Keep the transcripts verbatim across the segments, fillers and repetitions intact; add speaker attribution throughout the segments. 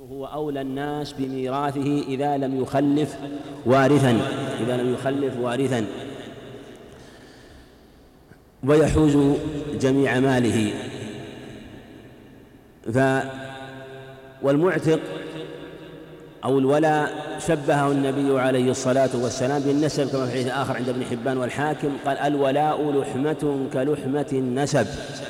Speaker 1: هو أولى الناس بميراثه إذا لم يخلف وارثا إذا لم يخلف وارثا ويحوز جميع ماله. ف والمعتق أو الولاء شبهه النبي عليه الصلاة والسلام بالنسب كما في حديث آخر عند ابن حبان والحاكم قال: الولاء لحمة كلحمة النسب.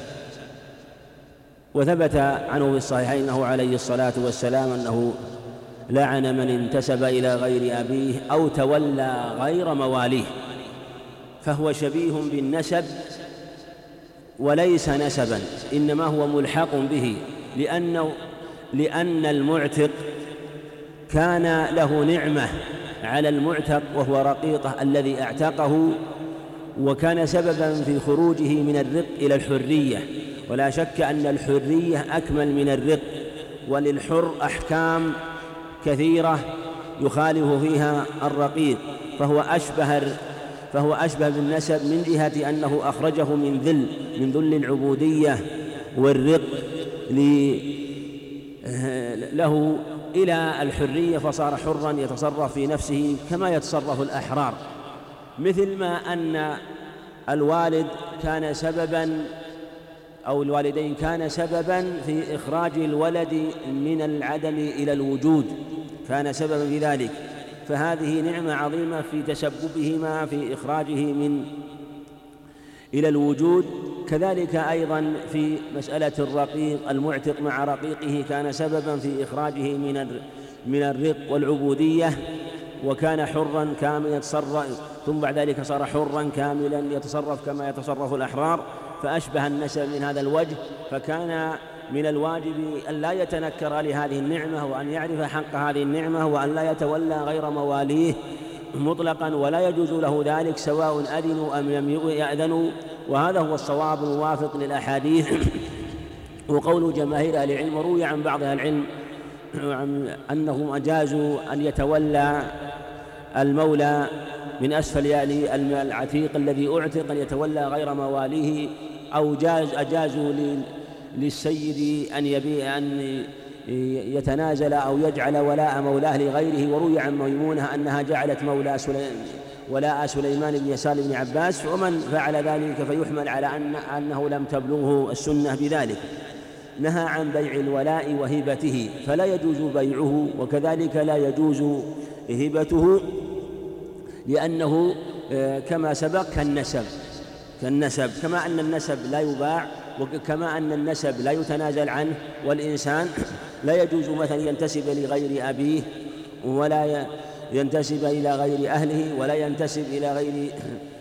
Speaker 1: وثبت عنه في الصحيحين أنه عليه الصلاة والسلام أنه لعن من انتسب إلى غير أبيه أو تولى غير مواليه، فهو شبيه بالنسب وليس نسبا، إنما هو ملحق به، لأنه لأن المعتق كان له نعمة على المعتق وهو رقيقه الذي اعتقه، وكان سببا في خروجه من الرق إلى الحرية، ولا شك أن الحرية أكمل من الرق، وللحر أحكام كثيرة يخالف فيها الرقيق، فهو أشبه فهو أشبه بالنسب من جهة أنه أخرجه من ذل من ذل العبودية والرق له إلى الحرية، فصار حرا يتصرف في نفسه كما يتصرف الأحرار، مثل ما أن الوالد كان سببا أو الوالدين كان سببا في إخراج الولد من العدم إلى الوجود، كان سببا في ذلك، فهذه نعمة عظيمة في تسببهما في إخراجه من إلى الوجود. كذلك أيضا في مسألة الرقيق، المعتق مع رقيقه كان سببا في إخراجه من من الرق والعبودية، وكان حرا كاملا يتصرف، ثم بعد ذلك صار حرا كاملا يتصرف كما يتصرف الأحرار، فأشبه النسب من هذا الوجه. فكان من الواجب أن لا يتنكر لهذه النعمة، وأن يعرف حق هذه النعمة، وأن لا يتولى غير مواليه مطلقا، ولا يجوز له ذلك سواء أذنوا أم لم يأذنوا، وهذا هو الصواب الموافق للأحاديث. وقول جماهير أهل العلم، روي عن بعض أهل العلم أنهم أجازوا أن يتولى المولى من أسفل يعني العتيق الذي أعتق أن يتولى غير مواليه، أو جاز أجازوا للسيد أن يبيع أن يتنازل أو يجعل ولاء مولاه لغيره. وروي عن ميمونة أنها جعلت مولى سليمان ولاء سليمان بن يسار بن عباس، ومن فعل ذلك فيحمل على أن أنه لم تبلغه السنة بذلك. نهى عن بيع الولاء وهبته، فلا يجوز بيعه، وكذلك لا يجوز هبته، لأنه كما سبق كالنسب كالنسب كما أن النسب لا يباع، وكما أن النسب لا يتنازل عنه، والإنسان لا يجوز مثلا ينتسب لغير أبيه، ولا ينتسب إلى غير أهله، ولا ينتسب إلى غير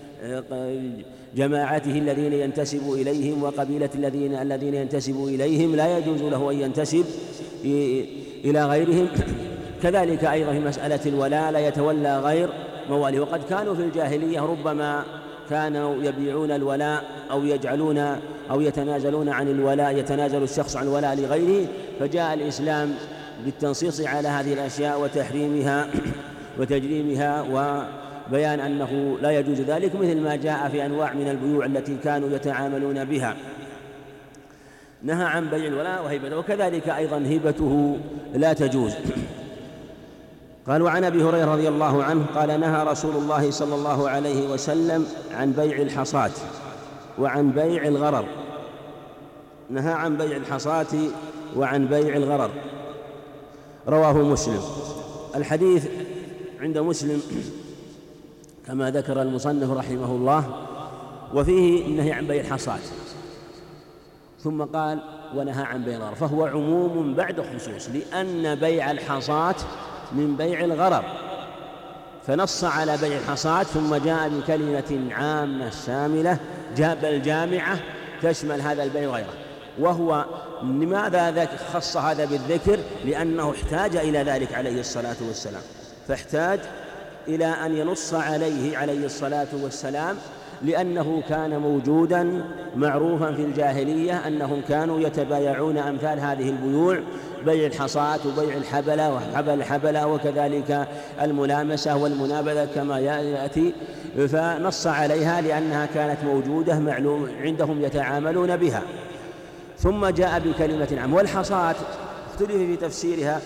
Speaker 1: جماعته الذين ينتسب إليهم وقبيلة الذين الذين ينتسب إليهم، لا يجوز له أن ينتسب إلى غيرهم. كذلك أيضا في مسألة الولاء لا يتولى غير مواليه، وقد كانوا في الجاهلية ربما كانوا يبيعون الولاء أو يجعلون أو يتنازلون عن الولاء، يتنازل الشخص عن الولاء لغيره، فجاء الإسلام بالتنصيص على هذه الأشياء وتحريمها وتجريمها وبيان أنه لا يجوز ذلك، مثل ما جاء في أنواع من البيوع التي كانوا يتعاملون بها. نهى عن بيع الولاء وهبته، وكذلك أيضا هبته لا تجوز. قال: وعن أبي هريرة رضي الله عنه قال: نهى رسول الله صلى الله عليه وسلم عن بيع الحصاة وعن بيع الغرر. نهى عن بيع الحصاة وعن بيع الغرر، رواه مسلم. الحديث عند مسلم كما ذكر المصنف رحمه الله، وفيه النهي عن بيع الحصاة، ثم قال: ونهى عن بيع الغرر، فهو عموم بعد خصوص، لأن بيع الحصاة من بيع الغرر، فنص على بيع الحصاة ثم جاء بكلمة عامة شاملة بل جامعة تشمل هذا البيع وغيره. وهو لماذا خص هذا بالذكر؟ لأنه احتاج إلى ذلك عليه الصلاة والسلام، فاحتاج إلى أن ينص عليه عليه الصلاة والسلام، لأنه كان موجودا معروفا في الجاهلية أنهم كانوا يتبايعون أمثال هذه البيوع، بيع الحصاة وبيع الحبلة وحبل الحبلة، وكذلك الملامسة والمنابذة كما يأتي، فنص عليها لأنها كانت موجودة معلوم عندهم يتعاملون بها. ثم جاء بكلمة عامة. والحصاة اختلف في تفسيرها،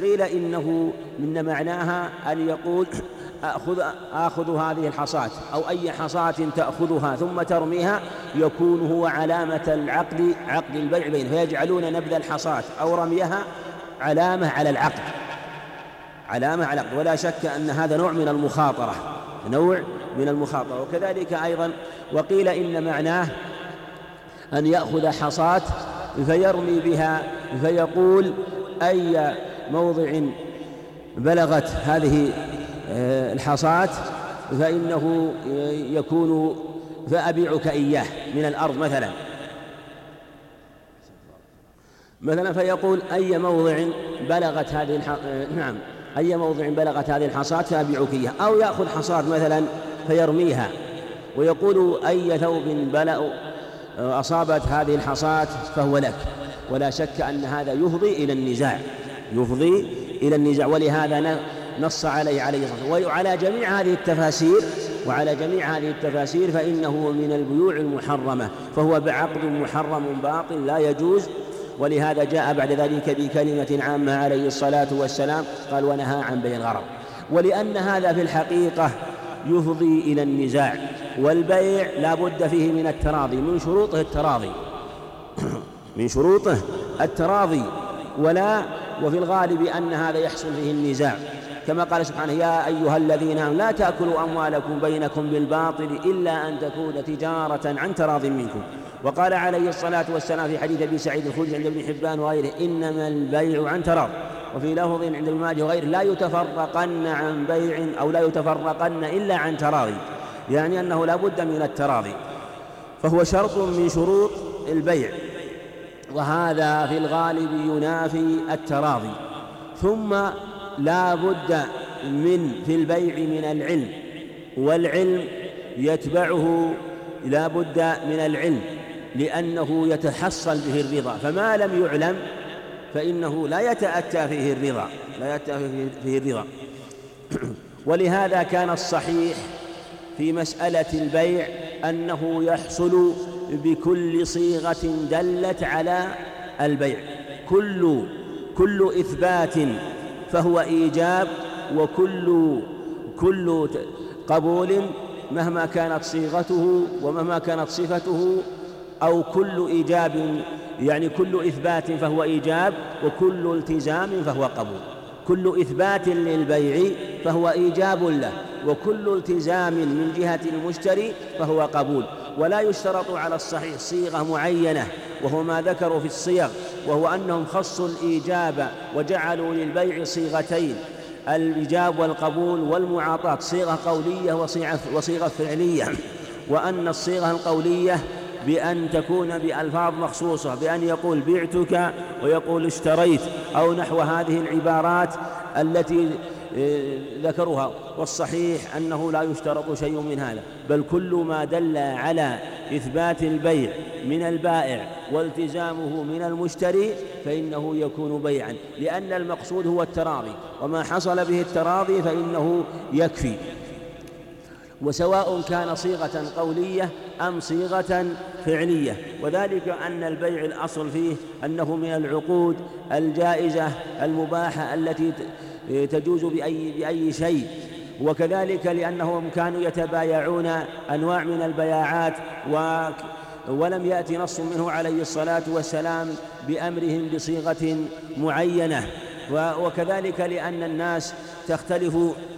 Speaker 1: قيل إنه من معناها أن يقول أخذ, آخذ هذه الحصاة أو أي حصاة تأخذها ثم ترميها، يكون هو علامة العقد، عقد البيع بينه، فيجعلون نبذ الحصاة أو رميها علامة على العقد، علامة على العقد. ولا شك أن هذا نوع من المخاطرة، نوع من المخاطرة. وكذلك أيضا وقيل إن معناه أن يأخذ حصاة فيرمي بها، فيقول أي موضع بلغت هذه الحصاة فإنه يكون فأبيعك إياه من الأرض مثلا مثلا فيقول أي موضع بلغت هذه الح... نعم أي موضع بلغت هذه الحصاة فأبيعك إياه. أو يأخذ حصاة مثلا فيرميها ويقول أي ثوب بلغ أصابت هذه الحصاة فهو لك. ولا شك أن هذا يفضي إلى النزاع، يفضي إلى النزاع. ولهذا نص عليه عليه الصلاة والسلام. وعلى جميع هذه التفاسير وعلى جميع هذه التفاسير فإنه من البيوع المحرمة، فهو بعقد محرم باطل لا يجوز. ولهذا جاء بعد ذلك بكلمة عامة عليه الصلاة والسلام قال ونهى عن بيع الغرض. ولأن هذا في الحقيقة يفضي إلى النزاع، والبيع لا بد فيه من التراضي، من شروطه التراضي من شروطه التراضي ولا وفي الغالب أن هذا يحصل فيه النزاع، كما قال سبحانه يا أيها الذين آمنوا لا تأكلوا أموالكم بينكم بالباطل إلا أن تكون تجارة عن تراض منكم. وقال عليه الصلاة والسلام في حديث أبي سعيد الخدري عند ابن حبان وغيره إنما البيع عن تراض. وفي لفظ عند ابن ماجه وغيره لا يتفرقن عن بيع أو لا يتفرقن إلا عن تراضي، يعني أنه لا بد من التراضي، فهو شرط من شروط البيع، وهذا في الغالب ينافي التراضي. ثم لا بد من في البيع من العلم، والعلم يتبعه لا بد من العلم لأنه يتحصل به الرضا، فما لم يعلم فإنه لا يتأتى فيه الرضا لا يتأتى فيه الرضا ولهذا كان الصحيح في مسألة البيع أنه يحصل بكل صيغة دلت على البيع، كل كل إثبات فهو إيجاب، وكل كل قبول مهما كانت صيغته ومهما كانت صفته، أو كل إيجاب يعني كل إثبات فهو إيجاب، وكل التزام فهو قبول. كل إثبات للبيع فهو إيجاب له، وكل التزام من جهة المشتري فهو قبول. ولا يشترط على الصحيح صيغة معينة، وهو ما ذكروا في الصيغ، وهو أنهم خصوا الإيجاب وجعلوا للبيع صيغتين، الإيجاب والقبول والمعاطاة، صيغة قولية وصيغة فعلية. وأن الصيغة القولية بأن تكون بألفاظ مخصوصة، بأن يقول بعتك ويقول اشتريت أو نحو هذه العبارات التي ذكروها. والصحيح أنه لا يشترط شيء من هذا، بل كل ما دل على إثبات البيع من البائع والتزامه من المشتري فإنه يكون بيعا، لأن المقصود هو التراضي، وما حصل به التراضي فإنه يكفي. وسواء كان صيغة قولية أم صيغة فعلية، وذلك أن البيع الأصل فيه أنه من العقود الجائزة المباحة التي تجوز بأي, بأي شيء. وكذلك لأنهم كانوا يتبايعون أنواع من البياعات و ولم يأتي نص منه عليه الصلاة والسلام بأمرهم بصيغة معينة. وكذلك لأن الناس تختلف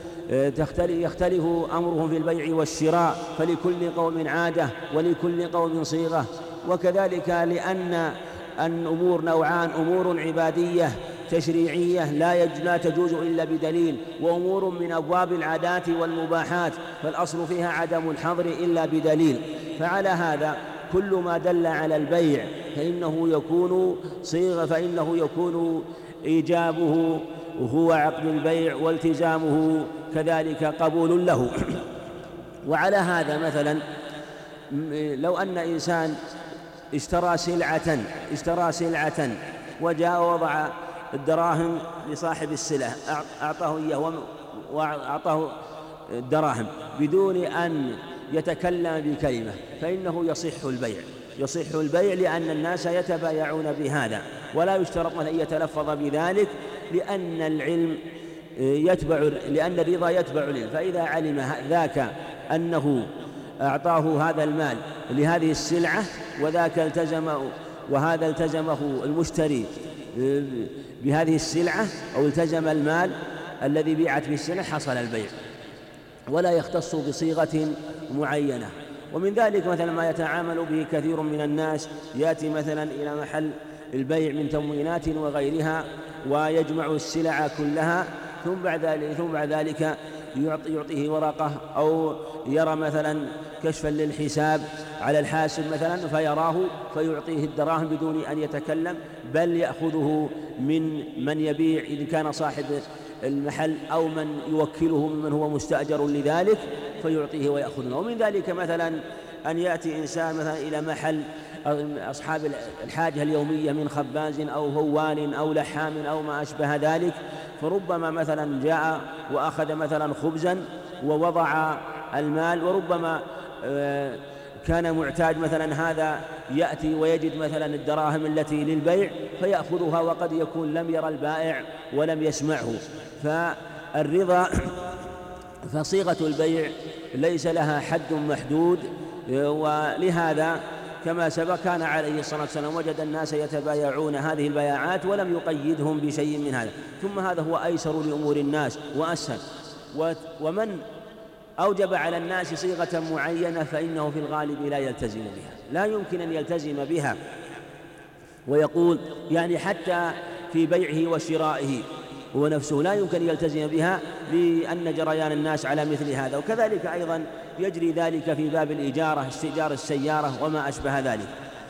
Speaker 1: يختلف أمرهم في البيع والشراء، فلكل قوم عادة ولكل قوم صيغة. وكذلك لأن الأمور نوعان، أمور عبادية تشريعية لا تجوز إلا بدليل، وأمور من أبواب العادات والمباحات فالأصل فيها عدم الحظر إلا بدليل. فعلى هذا كل ما دل على البيع فإنه يكون صيغة، فإنه يكون إيجابه هو عقد البيع، والتزامه كذلك قبول له. وعلى هذا مثلا لو أن إنسان اشترى سلعة اشترى سلعة وجاء ووضع الدراهم لصاحب السلعة، أعطاه إياه وأعطاه الدراهم بدون أن يتكلم بكلمة، فإنه يصح البيع يصح البيع لأن الناس يتبايعون بهذا، ولا يشترط أن يتلفظ بذلك لأن العلم يتبع لأن الرضا يتبع العلم. فإذا علم ذاك أنه أعطاه هذا المال لهذه السلعة وذاك التزمه وهذا التزمه المشتري بهذه السلعة أو التزم المال الذي بيعت به السلعة، حصل البيع ولا يختص بصيغة معينة. ومن ذلك مثلا ما يتعامل به كثير من الناس، يأتي مثلا إلى محل البيع من تموينات وغيرها ويجمع السلع كلها، ثم بعد ذلك, ثم بعد ذلك يعطيه ورقة أو يرى مثلا كشفا للحساب على الحاسب مثلا فيراه فيعطيه الدراهم بدون أن يتكلم، بل يأخذه من من يبيع إذا كان صاحب المحل أو من يوكله ممن هو مستأجر لذلك فيعطيه ويأخذه. ومن ذلك مثلا أن يأتي إنسان مثلا إلى محل أصحاب الحاجة اليومية من خباز أو هوان أو لحام أو ما أشبه ذلك، فربما مثلا جاء وأخذ مثلا خبزا ووضع المال، وربما كان معتاد مثلا هذا يأتي ويجد مثلا الدراهم التي للبيع فيأخذها وقد يكون لم يرى البائع ولم يسمعه. فالرضا فصيغة البيع ليس لها حد محدود، ولهذا كما سبق كان عليه الصلاة والسلام وجد الناس يتبايعون هذه البياعات ولم يقيدهم بشيء من هذا، ثم هذا هو أيسر لأمور الناس وأسهل. ومن أوجب على الناس صيغة معينة فإنه في الغالب لا يلتزم بها، لا يمكن أن يلتزم بها ويقول يعني حتى في بيعه وشرائه هو نفسه لا يمكن أن يلتزم بها لأن جريان الناس على مثل هذا. وكذلك أيضا يجري ذلك في باب الإجارة، استئجار السيارة وما أشبه ذلك.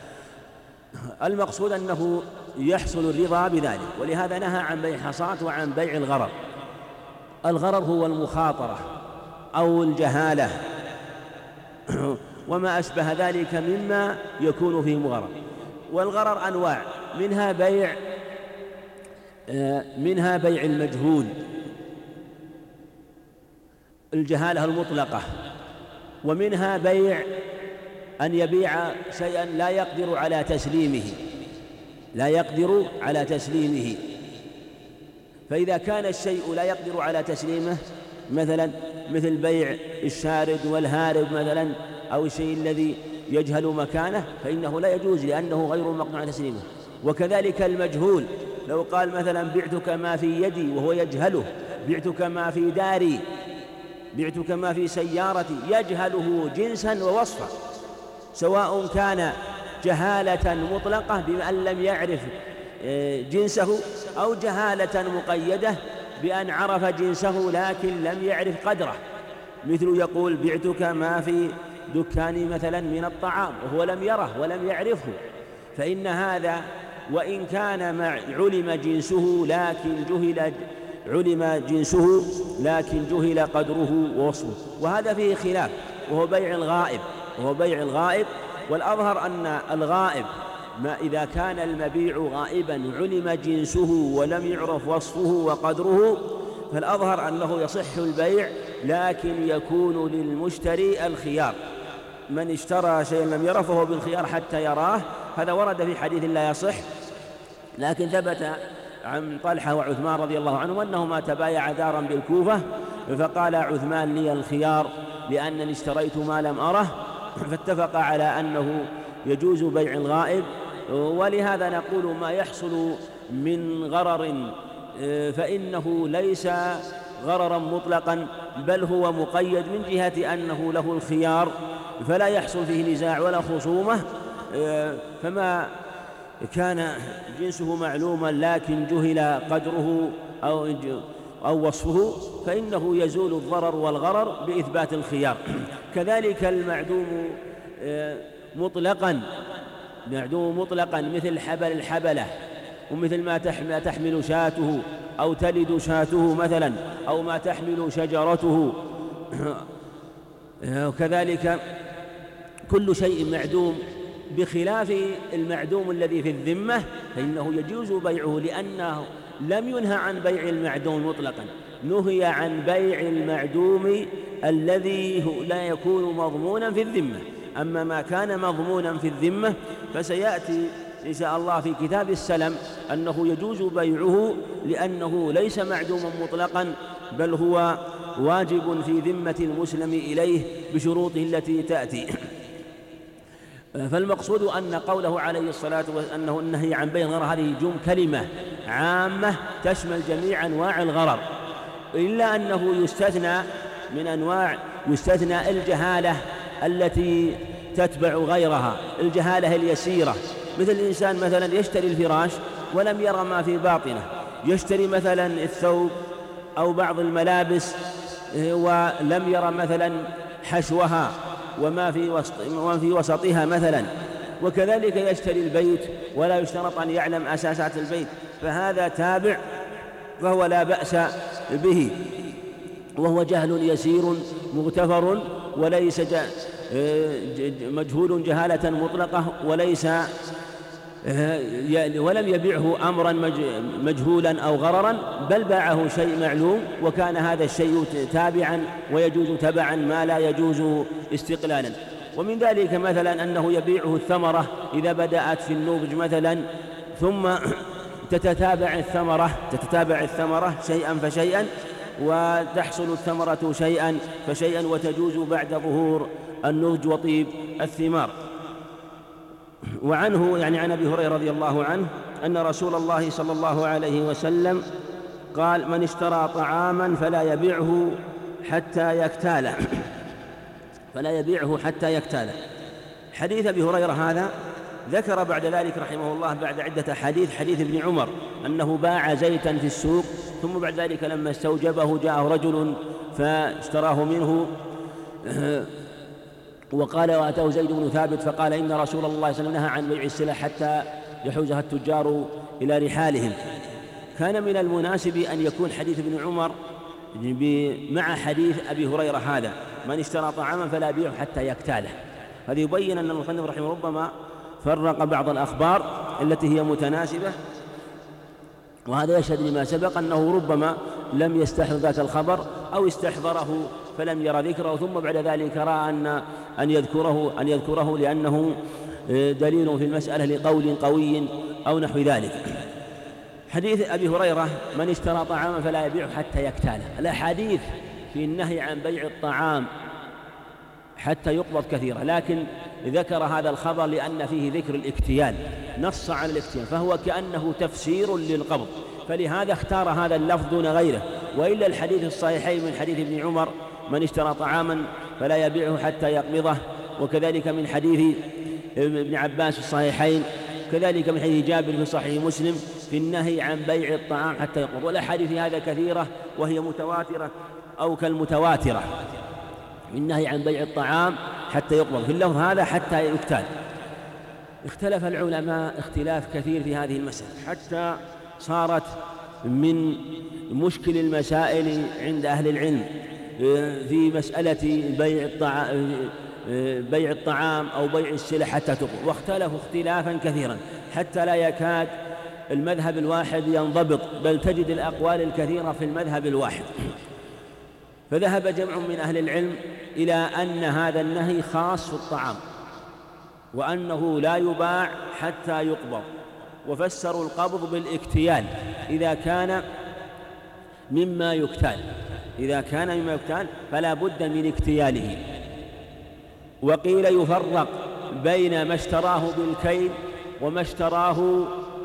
Speaker 1: المقصود أنه يحصل الرضا بذلك، ولهذا نهى عن بيع حصات وعن بيع الغرر. الغرر هو المخاطرة أو الجهالة وما أشبه ذلك مما يكون فيه مغرر. والغرر أنواع، منها بيع منها بيع المجهول، الجهالة المطلقة، ومنها بيع أن يبيع شيئا لا يقدر على تسليمه لا يقدر على تسليمه فإذا كان الشيء لا يقدر على تسليمه مثلا مثل بيع الشارد والهارب مثلا أو الشيء الذي يجهل مكانه فإنه لا يجوز لأنه غير مقنوع على تسليمه. وكذلك المجهول، لو قال مثلا بعتك ما في يدي وهو يجهله، بعتك ما في داري، بعتك ما في سيارتي، يجهله جنسا ووصفا، سواء كان جهالة مطلقة بأن لم يعرف جنسه أو جهالة مقيدة بأن عرف جنسه لكن لم يعرف قدره، مثل يقول بعتك ما في دكاني مثلا من الطعام وهو لم يره ولم يعرفه، فإن هذا وإن كان مع علم جنسه لكن جهل علم جنسه لكن جهل قدره ووصفه، وهذا فيه خلاف، وهو بيع الغائب وهو بيع الغائب. والأظهر أن الغائب ما إذا كان المبيع غائبا علم جنسه ولم يعرف وصفه وقدره فالأظهر أنه يصح البيع، لكن يكون للمشتري الخيار، من اشترى شيئا لم يره فهو بالخيار حتى يراه. هذا ورد في حديث لا يصح، لكن ثبت عن طلحة وعثمان رضي الله عنهم أنهما تبايعا دارا بالكوفة فقال عثمان لي الخيار لأنني اشتريت ما لم أره، فاتفق على أنه يجوز بيع الغائب. ولهذا نقول ما يحصل من غرر فإنه ليس غررا مطلقا بل هو مقيد من جهة أنه له الخيار، فلا يحصل فيه نزاع ولا خصومة. فما كان جنسه معلوما لكن جهل قدره أو أو وصفه فإنه يزول الضرر والغرر بإثبات الخيار. كذلك المعدوم مطلقا معدوم مطلقا مثل حبل الحبلة، ومثل ما تحمل شاته أو تلد شاته مثلا، أو ما تحمل شجرته، وكذلك كل شيء معدوم بخلاف المعدوم الذي في الذمة فإنه يجوز بيعه، لأنه لم ينهى عن بيع المعدوم مطلقا، نهي عن بيع المعدوم الذي لا يكون مضمونا في الذمة. أما ما كان مضمونا في الذمة فسيأتي إن شاء الله في كتاب السلم أنه يجوز بيعه لأنه ليس معدوما مطلقا، بل هو واجب في ذمة المسلم إليه بشروطه التي تأتي. فالمقصود أن قوله عليه الصلاة والسلام أنه النهي عن بيع الغرر هذه جم كلمة عامة تشمل جميع أنواع الغرر، إلا أنه يستثنى من أنواع يستثنى الجهالة التي تتبع غيرها، الجهالة اليسيرة، مثل الإنسان مثلا يشتري الفراش ولم يرى ما في باطنه، يشتري مثلا الثوب أو بعض الملابس ولم يرى مثلا حشوها وما في وسط وما في وسطها مثلا، وكذلك يشتري البيت ولا يشترط أن يعلم أساسات البيت، فهذا تابع فهو لا بأس به، وهو جهل يسير مغتفر وليس مجهول جهالة مطلقة، وليس ولم يبيعه أمرا مجهولا أو غررا، بل باعه شيء معلوم، وكان هذا الشيء تابعا ويجوز تبعا ما لا يجوز استقلالا. ومن ذلك مثلا أنه يبيعه الثمرة إذا بدأت في النضج مثلا، ثم تتتابع الثمرة تتتابع الثمرة شيئا فشيئا، وتحصل الثمرة شيئا فشيئا، وتجوز بعد ظهور النضج وطيب الثمار. وعنه يعني عن أبي هريرة رضي الله عنه أن رسول الله صلى الله عليه وسلم قال: من اشترى طعاما فلا يبيعه حتى يكتاله فلا يبيعه حتى يكتاله. حديث أبي هريرة هذا ذكر بعد ذلك رحمه الله بعد عدة حديث حديث ابن عمر أنه باع زيتا في السوق، ثم بعد ذلك لما استوجبه جاءه رجل فاشتراه منه وقال وأتاه زيد بن ثابت فقال: إن رسول الله صلى الله عليه وسلم نهى عن بيع السلع حتى يحوزها التجار إلى رحالهم. كان من المناسب أن يكون حديث ابن عمر مع حديث أبي هريرة هذا: من اشترى طعاما فلا يبيعه حتى يكتاله. هذا يبين أن المصنف رحمه ربما فرق بعض الأخبار التي هي متناسبة، وهذا يشهد لما سبق أنه ربما لم يستحضر ذات الخبر أو استحضره فلم يرى ذكره، ثم بعد ذلك رأى أن أن يذكره أن يذكره لأنه دليل في المسألة لقول قوي أو نحو ذلك. حديث أبي هريرة: من اشترى طعاما فلا يبيعه حتى يكتاله. الأحاديث في النهي عن بيع الطعام حتى يقبض كثيرة، لكن ذكر هذا الخبر لأن فيه ذكر الاكتيال، نص على الاكتيال، فهو كأنه تفسير للقبض، فلهذا اختار هذا اللفظ دون غيره. وإلا الحديث الصحيحين من حديث ابن عمر: من اشترى طعاما فلا يبيعه حتى يقبضه، وكذلك من حديث ابن عباس في الصحيحين، كذلك من حديث جابر في صحيح مسلم في النهي عن بيع الطعام حتى يقبض. والأحاديث هذا كثيرة وهي متواترة أو كالمتواترة، النهي عن بيع الطعام حتى يقبض، في اللفظ هذا حتى يكتال. اختلف العلماء اختلاف كثير في هذه المسألة، حتى صارت من مشكل المسائل عند أهل العلم في مسألة بيع الطعام بيع الطعام أو بيع السلع حتى تقبض، واختلفوا اختلافا كثيرا حتى لا يكاد المذهب الواحد ينضبط، بل تجد الأقوال الكثيرة في المذهب الواحد. فذهب جمع من أهل العلم إلى أن هذا النهي خاص في الطعام، وأنه لا يباع حتى يقبض، وفسروا القبض بالاكتيال إذا كان مما يكتال إذا كان مما يكتال فلا بد من اكتياله. وقيل يفرق بين ما اشتراه بالكيل وما اشتراه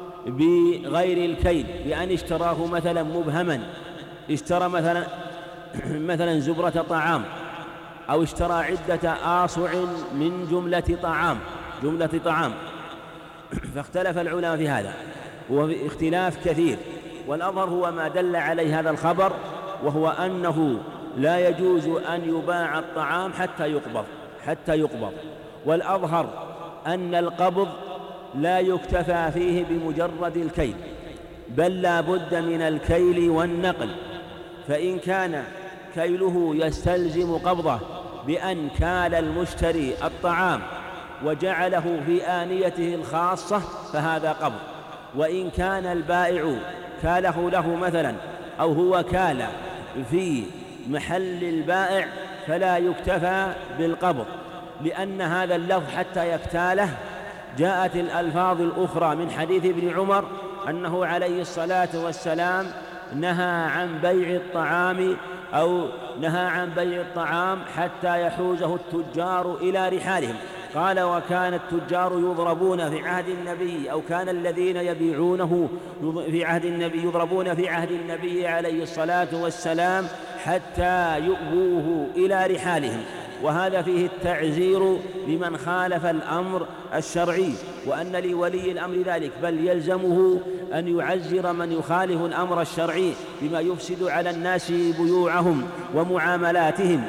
Speaker 1: بغير الكيل، بأن اشتراه مثلا مبهما، اشترى مثلا مثلا زبرة طعام، أو اشترى عدة آصع من جملة طعام جملة طعام فاختلف العلماء في هذا، واختلاف كثير. والأظهر هو ما دل عليه هذا الخبر، وهو أنه لا يجوز أن يباع الطعام حتى يقبض حتى يقبض والأظهر أن القبض لا يكتفى فيه بمجرد الكيل، بل لا بد من الكيل والنقل. فإن كان كيله يستلزم قبضه بأن كال المشتري الطعام وجعله في آنيته الخاصة فهذا قبض، وإن كان البائع كاله له مثلا أو هو كال في محل البائع فلا يكتفى بالقبض، لأن هذا اللفظ حتى يكتاله جاءت الألفاظ الأخرى من حديث ابن عمر أنه عليه الصلاة والسلام نهى عن بيع الطعام أو نهى عن بيع الطعام حتى يحوزه التجار إلى رحالهم. قال: وكان التجار يضربون في عهد النبي، أو كان الذين يبيعونه في عهد النبي يضربون في عهد النبي عليه الصلاة والسلام حتى يؤووه إلى رحالهم. وهذا فيه التعزير لمن خالف الأمر الشرعي، وأن لولي الأمر ذلك، بل يلزمه أن يعزر من يخالف الأمر الشرعي بما يفسد على الناس بيوعهم ومعاملاتهم.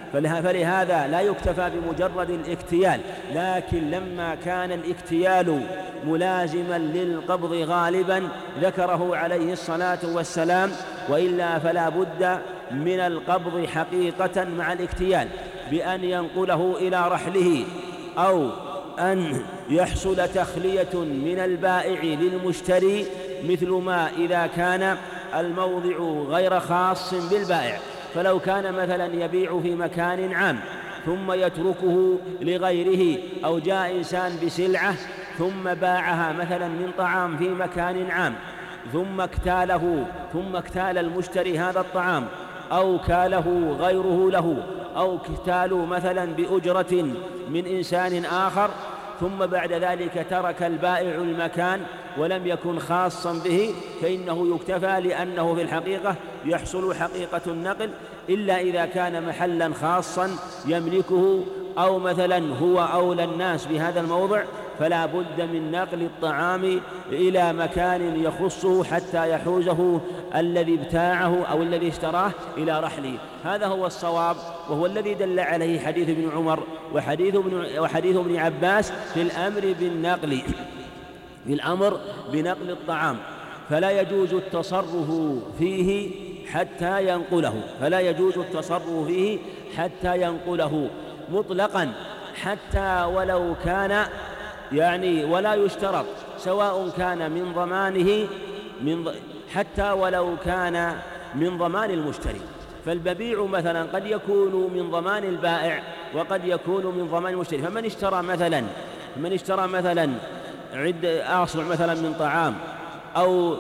Speaker 1: فلهذا لا يكتفى بمجرد الاكتيال، لكن لما كان الاكتيال ملازما للقبض غالبا ذكره عليه الصلاة والسلام، وإلا فلا بد من القبض حقيقة مع الاكتيال، بأن ينقله إلى رحله، أو أن يحصل تخلية من البائع للمشتري، مثل ما إذا كان الموضع غير خاص بالبائع. فلو كان مثلا يبيع في مكان عام ثم يتركه لغيره، أو جاء إنسان بسلعة ثم باعها مثلا من طعام في مكان عام، ثم اكتاله ثم اكتال المشتري هذا الطعام، أو كاله غيره له، أو اكتالوا مثلا بأجرة من إنسان آخر، ثم بعد ذلك ترك البائع المكان ولم يكن خاصا به، فإنه يكتفى، لأنه في الحقيقة يحصل حقيقة النقل، إلا إذا كان محلا خاصا يملكه، أو مثلا هو أولى الناس بهذا الموضع، فلا بد من نقل الطعام إلى مكان يخصه حتى يحوزه الذي ابتاعه أو الذي اشتراه إلى رحله. هذا هو الصواب، وهو الذي دل عليه حديث ابن عمر وحديث ابن, وحديث ابن عباس في الأمر بالنقل في الأمر بنقل الطعام. فلا يجوز التصرف فيه حتى ينقله فلا يجوز التصرف فيه حتى ينقله مطلقا، حتى ولو كان يعني ولا يشترط، سواء كان من ضمانه من حتى ولو كان من ضمان المشتري. فالمبيع مثلا قد يكون من ضمان البائع وقد يكون من ضمان المشتري. فمن اشترى مثلا من اشترى مثلا عد أصبع مثلا من طعام، أو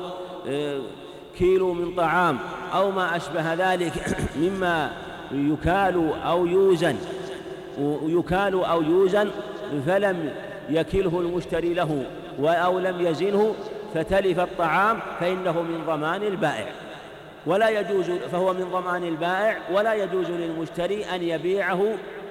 Speaker 1: كيلو من طعام، أو ما أشبه ذلك مما يكال أو يوزن يكال أو يوزن فلم يكله المشتري له أو لم يزنه فتلف الطعام، فإنه من ضمان البائع ولا يجوز فهو من ضمان البائع ولا يجوز للمشتري أن يبيعه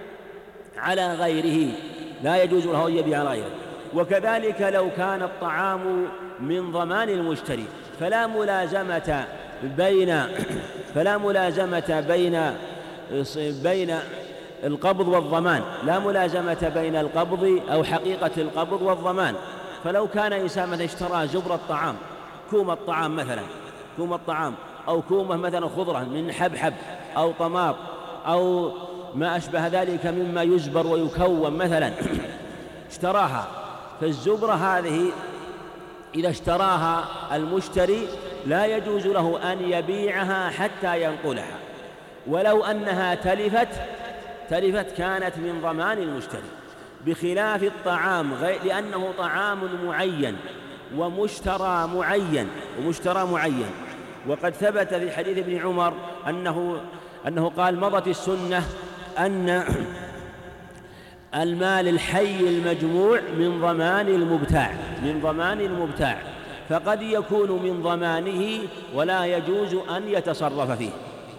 Speaker 1: على غيره، لا يجوز له أن يبيع على غيره. وكذلك لو كان الطعام من ضمان المشتري فلا ملازمة بين فلا ملازمة بين بين القبض والضمان لا ملازمة بين القبض أو حقيقة القبض والضمان. فلو كان إنسان مثلا اشترى زبر الطعام، كوم الطعام مثلا كوم الطعام أو كومة مثلا خضرة من حبحب أو طماط أو ما أشبه ذلك مما يزبر ويكون مثلا اشتراها، فالزبرة هذه إذا اشتراها المشتري لا يجوز له أن يبيعها حتى ينقلها، ولو أنها تلفت تلفت كانت من ضمان المشتري، بخلاف الطعام لأنه طعام معين ومشترى معين ومشترى معين. وقد ثبت في حديث ابن عمر أنه أنه قال: مضت السنة أن المال الحي المجموع من ضمان المبتاع من ضمان المبتاع فقد يكون من ضمانه ولا يجوز أن يتصرف فيه،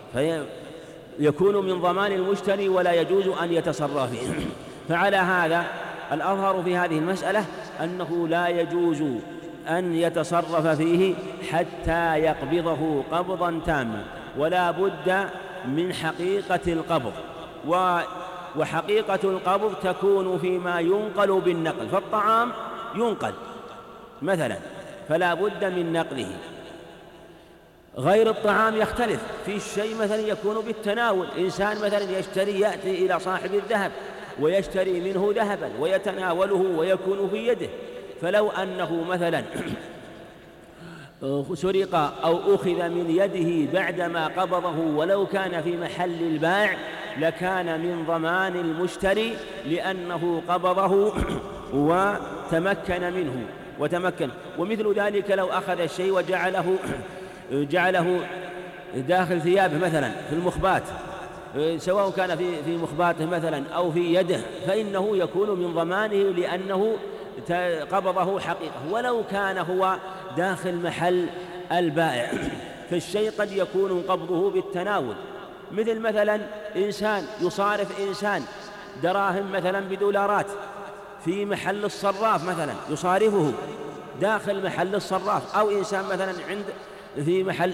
Speaker 1: فيكون من ضمان المشتري ولا يجوز أن يتصرف فيه. فعلى هذا الأظهر في هذه المسألة أنه لا يجوز أن يتصرف فيه حتى يقبضه قبضا تاما، ولا بد من حقيقة القبض، وحقيقة القبض تكون فيما ينقل بالنقل. فالطعام ينقل مثلا فلا بد من نقله. غير الطعام يختلف، في الشيء مثلا يكون بالتناول، إنسان مثلا يشتري يأتي إلى صاحب الذهب ويشتري منه ذهبا ويتناوله ويكون في يده، فلو أنه مثلا سرق أو أخذ من يده بعدما قبضه ولو كان في محل البائع لكان من ضمان المشتري، لأنه قبضه تمكن منه وتمكن. ومثل ذلك لو أخذ الشيء وجعله جعله داخل ثيابه مثلا في المخبات، سواء كان في في مخباته مثلا أو في يده، فإنه يكون من ضمانه لأنه قبضه حقيقة، ولو كان هو داخل محل البائع. فالشيء قد يكون قبضه بالتناول، مثل مثلا إنسان يصارف إنسان دراهم مثلا بدولارات في محل الصراف مثلا يصارفه داخل محل الصراف، أو إنسان مثلا عند في محل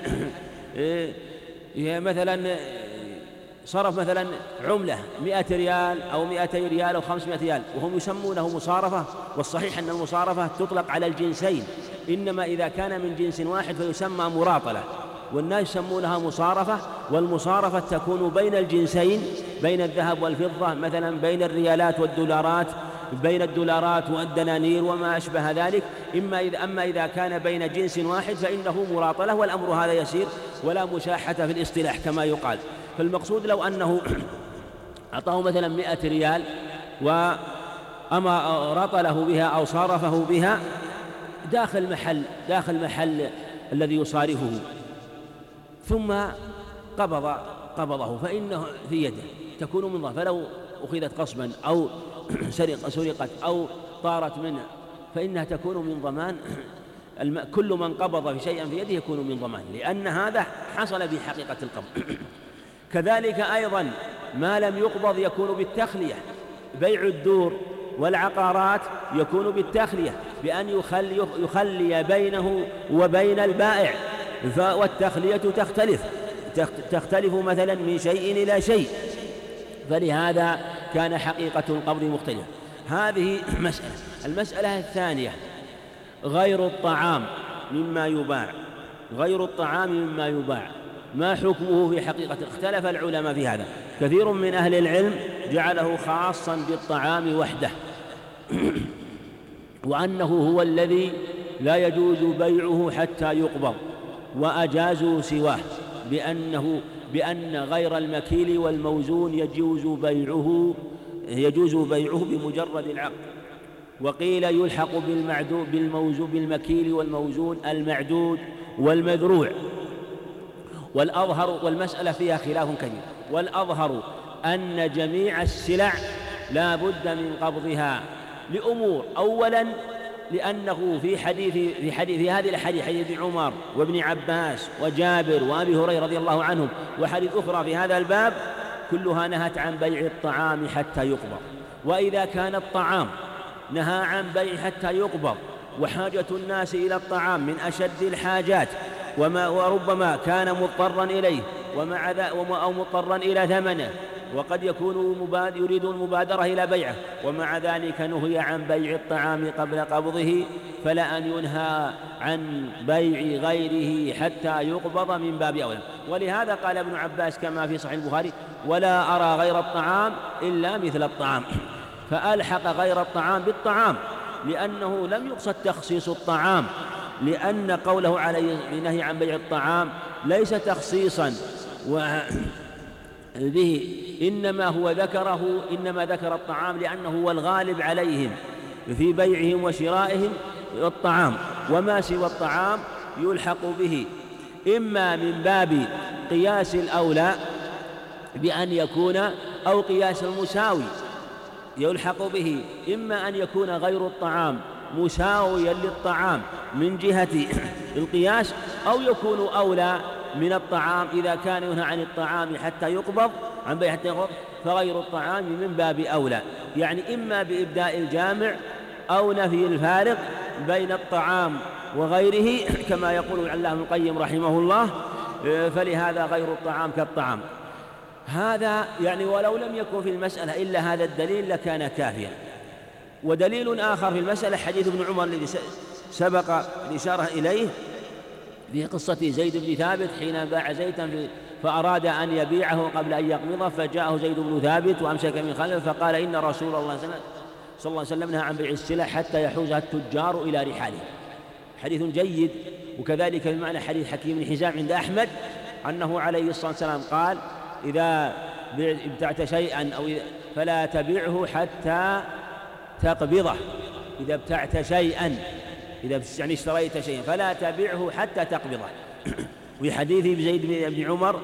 Speaker 1: مثلا صرف مثلا عملة مئة ريال أو مئتي ريال أو خمسمائة ريال، وهم يسمونه مصارفة. والصحيح أن المصارفة تطلق على الجنسين، إنما إذا كان من جنس واحد فيسمى مراطلة، والناس يسمونها مصارفة. والمصارفة تكون بين الجنسين، بين الذهب والفضة مثلا، بين الريالات والدولارات، بين الدولارات والدنانير وما أشبه ذلك. إما إذا أما إذا كان بين جنس واحد فإنه مراطلة، والأمر هذا يسير ولا مشاحة في الاصطلاح كما يقال. فالمقصود لو أنه أعطاه مثلا مئة ريال وأما رطله بها أو صارفه بها داخل محل داخل محل الذي يصارفه، ثم قبض قبضه فإنه في يده تكون من ضمانه. فلو أخذت قصبا أو سرق سرقت أو طارت منه فإنها تكون من ضمان. كل من قبض في شيئا في يده يكون من ضمان، لأن هذا حصل بحقيقة القبض. كذلك أيضا ما لم يقبض يكون بالتخلية. بيع الدور والعقارات يكون بالتخلية، بأن يخلي, يخلي بينه وبين البائع. والتخلية تختلف تختلف مثلا من شيء إلى شيء، فلهذا كان حقيقة القبض مختلفة. هذه مسألة. المسألة الثانية غير الطعام مما يباع. غير الطعام مما يباع ما حكمه في حقيقة؟ اختلف العلماء في هذا. كثير من أهل العلم جعله خاصا بالطعام وحده وأنه هو الذي لا يجوز بيعه حتى يقبض، وأجازوا سواه بأنه بأن غير المكيل والموزون يجوز بيعه يجوز بيعه بمجرد العقد. وقيل يلحق بالمعدود بالموزون بالمكيل والموزون المعدود والمذروع. والأظهر، والمسألة فيها خلاف كثير، والأظهر أن جميع السلع لا بد من قبضها لأمور. أولا لأنه في حديث في حديث في هذه الحديث حديث ابن عمر وابن عباس وجابر وأبي هريرة رضي الله عنهم، وحديث أخرى في هذا الباب، كلها نهت عن بيع الطعام حتى يقبض. وإذا كان الطعام نهى عن بيع حتى يقبض، وحاجة الناس إلى الطعام من أشد الحاجات، وما وربما كان مضطرا إليه ومع ذا أو مضطرا إلى ثمنه، وقد يكون يريد المبادرة إلى بيعه، ومع ذلك نهي عن بيع الطعام قبل قبضه، فلا أن ينهى عن بيع غيره حتى يقبض من باب أولى. ولهذا قال ابن عباس كما في صحيح البخاري: ولا أرى غير الطعام إلا مثل الطعام. فألحق غير الطعام بالطعام، لأنه لم يقصد تخصيص الطعام، لأن قوله عليه بالنهي عن بيع الطعام ليس تخصيصا به، إنما هو ذكره إنما ذكر الطعام لأنه هو الغالب عليهم في بيعهم وشرائهم الطعام، وما سوى الطعام يلحق به إما من باب قياس الأولى بأن يكون أو قياس المساوي يلحق به، إما أن يكون غير الطعام مساويا للطعام من جهة القياس، أو يكون أولى من الطعام إذا كان ينهى عن الطعام حتى يقبض عن بيع حتى يقبض، فغير الطعام من باب أولى، يعني إما بإبداء الجامع أو نفي الفارق بين الطعام وغيره كما يقول العلامة ابن القيم رحمه الله. فلهذا غير الطعام كالطعام. هذا يعني ولو لم يكن في المسألة إلا هذا الدليل لكان كافيا. ودليل آخر في المسألة حديث ابن عمر الذي سبق الإشارة إليه في قصة زيد بن ثابت حين باع زيتا فأراد أن يبيعه قبل أن يقبضه، فجاءه زيد بن ثابت وأمسك من خلفه فقال: إن رسول الله صلى الله عليه وسلم نهى عن بيع السلع حتى يحوزها التجار إلى رحاله. حديث جيد. وكذلك بمعنى حديث حكيم بن حزام عند أحمد أنه عليه الصلاة والسلام قال: إذا ابتعت شيئا أو فلا تبعه حتى تقبضه، إذا ابتعت شيئا، إذا يعني اشتريت شيئا فلا تبيعه حتى تقبضه. في حديث زيد بن عمر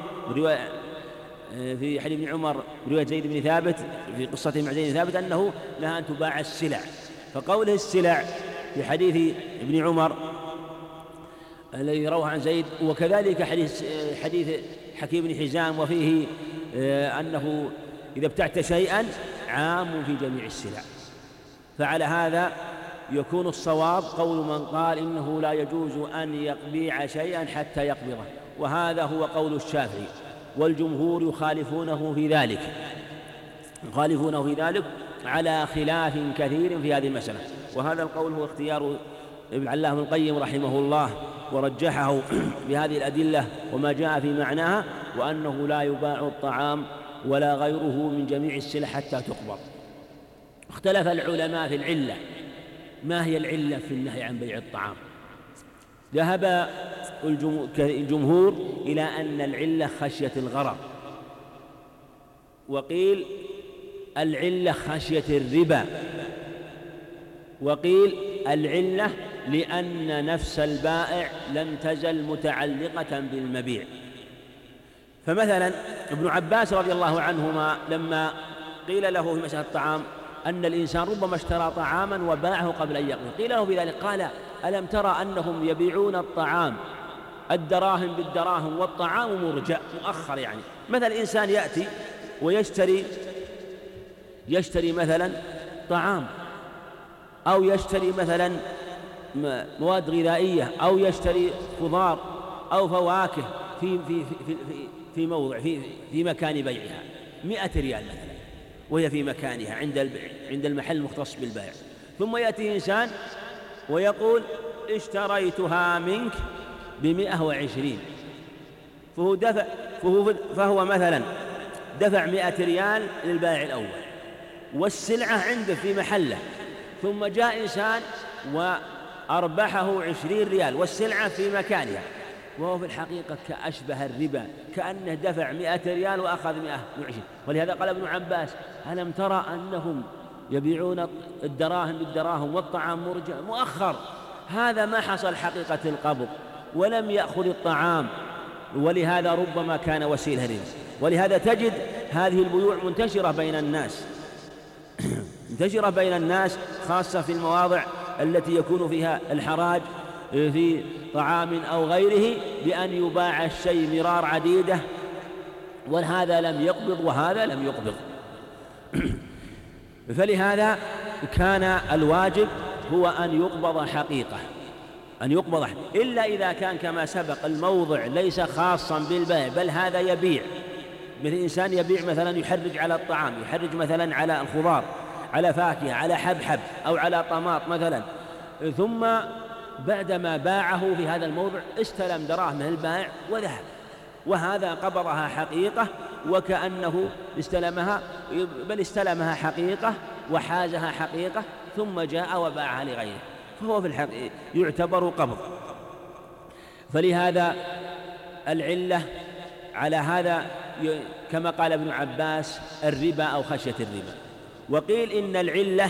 Speaker 1: في حديث ابن عمر رواية زيد بن ثابت في قصته مع زيد بن ثابت أنه نهى أن تباع السلع، فقوله السلع في حديث ابن عمر الذي رواه عن زيد، وكذلك حديث حديث حكيم بن حزام وفيه أنه إذا ابتعت شيئا عام في جميع السلع. فعلى هذا يكون الصواب قول من قال إنه لا يجوز أن يبيع شيئا حتى يقبضه، وهذا هو قول الشافعي، والجمهور يخالفونه في ذلك يخالفونه في ذلك على خلاف كثير في هذه المسألة. وهذا القول هو اختيار ابن علام القيم رحمه الله، ورجحه بهذه الأدلة وما جاء في معناها، وأنه لا يباع الطعام ولا غيره من جميع السلع حتى تقبض. اختلف العلماء في العلة، ما هي العلة في النهي عن بيع الطعام؟ ذهب الجمهور إلى أن العلة خشية الغرر، وقيل العلة خشية الربا، وقيل العلة لأن نفس البائع لم تزل متعلقة بالمبيع. فمثلا ابن عباس رضي الله عنهما لما قيل له في مسألة الطعام أن الإنسان ربما اشترى طعاما وباعه قبل أن يقبض، قيل له بذلك قال ألم ترى أنهم يبيعون الطعام الدراهم بالدراهم والطعام مرجع مؤخر؟ يعني مثلا إنسان يأتي ويشتري يشتري مثلا طعام، أو يشتري مثلا مواد غذائية، أو يشتري خضار أو فواكه في في في في, في موضع في في مكان بيعها مئة ريال مثلا، وهي في مكانها عند عند المحل المختص بالبيع، ثم يأتي إنسان ويقول اشتريتها منك بمئة وعشرين، فهو دفع فهو, فهو مثلا دفع مئة ريال للبائع الأول والسلعة عنده في محله، ثم جاء إنسان وأربحه عشرين ريال والسلعة في مكانها، وهو في الحقيقة كأشبه الربا، كأنه دفع مئة ريال وأخذ مئة وعشرين. ولهذا قال ابن عباس ألم ترى أنهم يبيعون الدراهم بالدراهم والطعام مرجع مؤخر؟ هذا ما حصل حقيقة القبض ولم يأخذ الطعام، ولهذا ربما كان وسيلة ربا. ولهذا تجد هذه البيوع منتشرة بين الناس منتشرة بين الناس خاصة في المواضع التي يكون فيها الحراج في طعام أو غيره، بأن يباع الشيء مرار عديدة، وهذا لم يقبض وهذا لم يقبض. فلهذا كان الواجب هو أن يقبض حقيقة أن يقبض إلا إذا كان كما سبق الموضع ليس خاصا بالبيع، بل هذا يبيع، مثل إنسان يبيع مثلا يحرج على الطعام، يحرج مثلا على الخضار، على فاكهة، على حبحب أو على طماط مثلا، ثم بعدما باعه في هذا الموضع استلم دراهم من البائع وذهب، وهذا قبضها حقيقة وكأنه استلمها، بل استلمها حقيقة وحازها حقيقة، ثم جاء وباعها لغيره، فهو في الحقيقة يعتبر قبض. فلهذا العلة على هذا كما قال ابن عباس الربا أو خشية الربا. وقيل إن العلة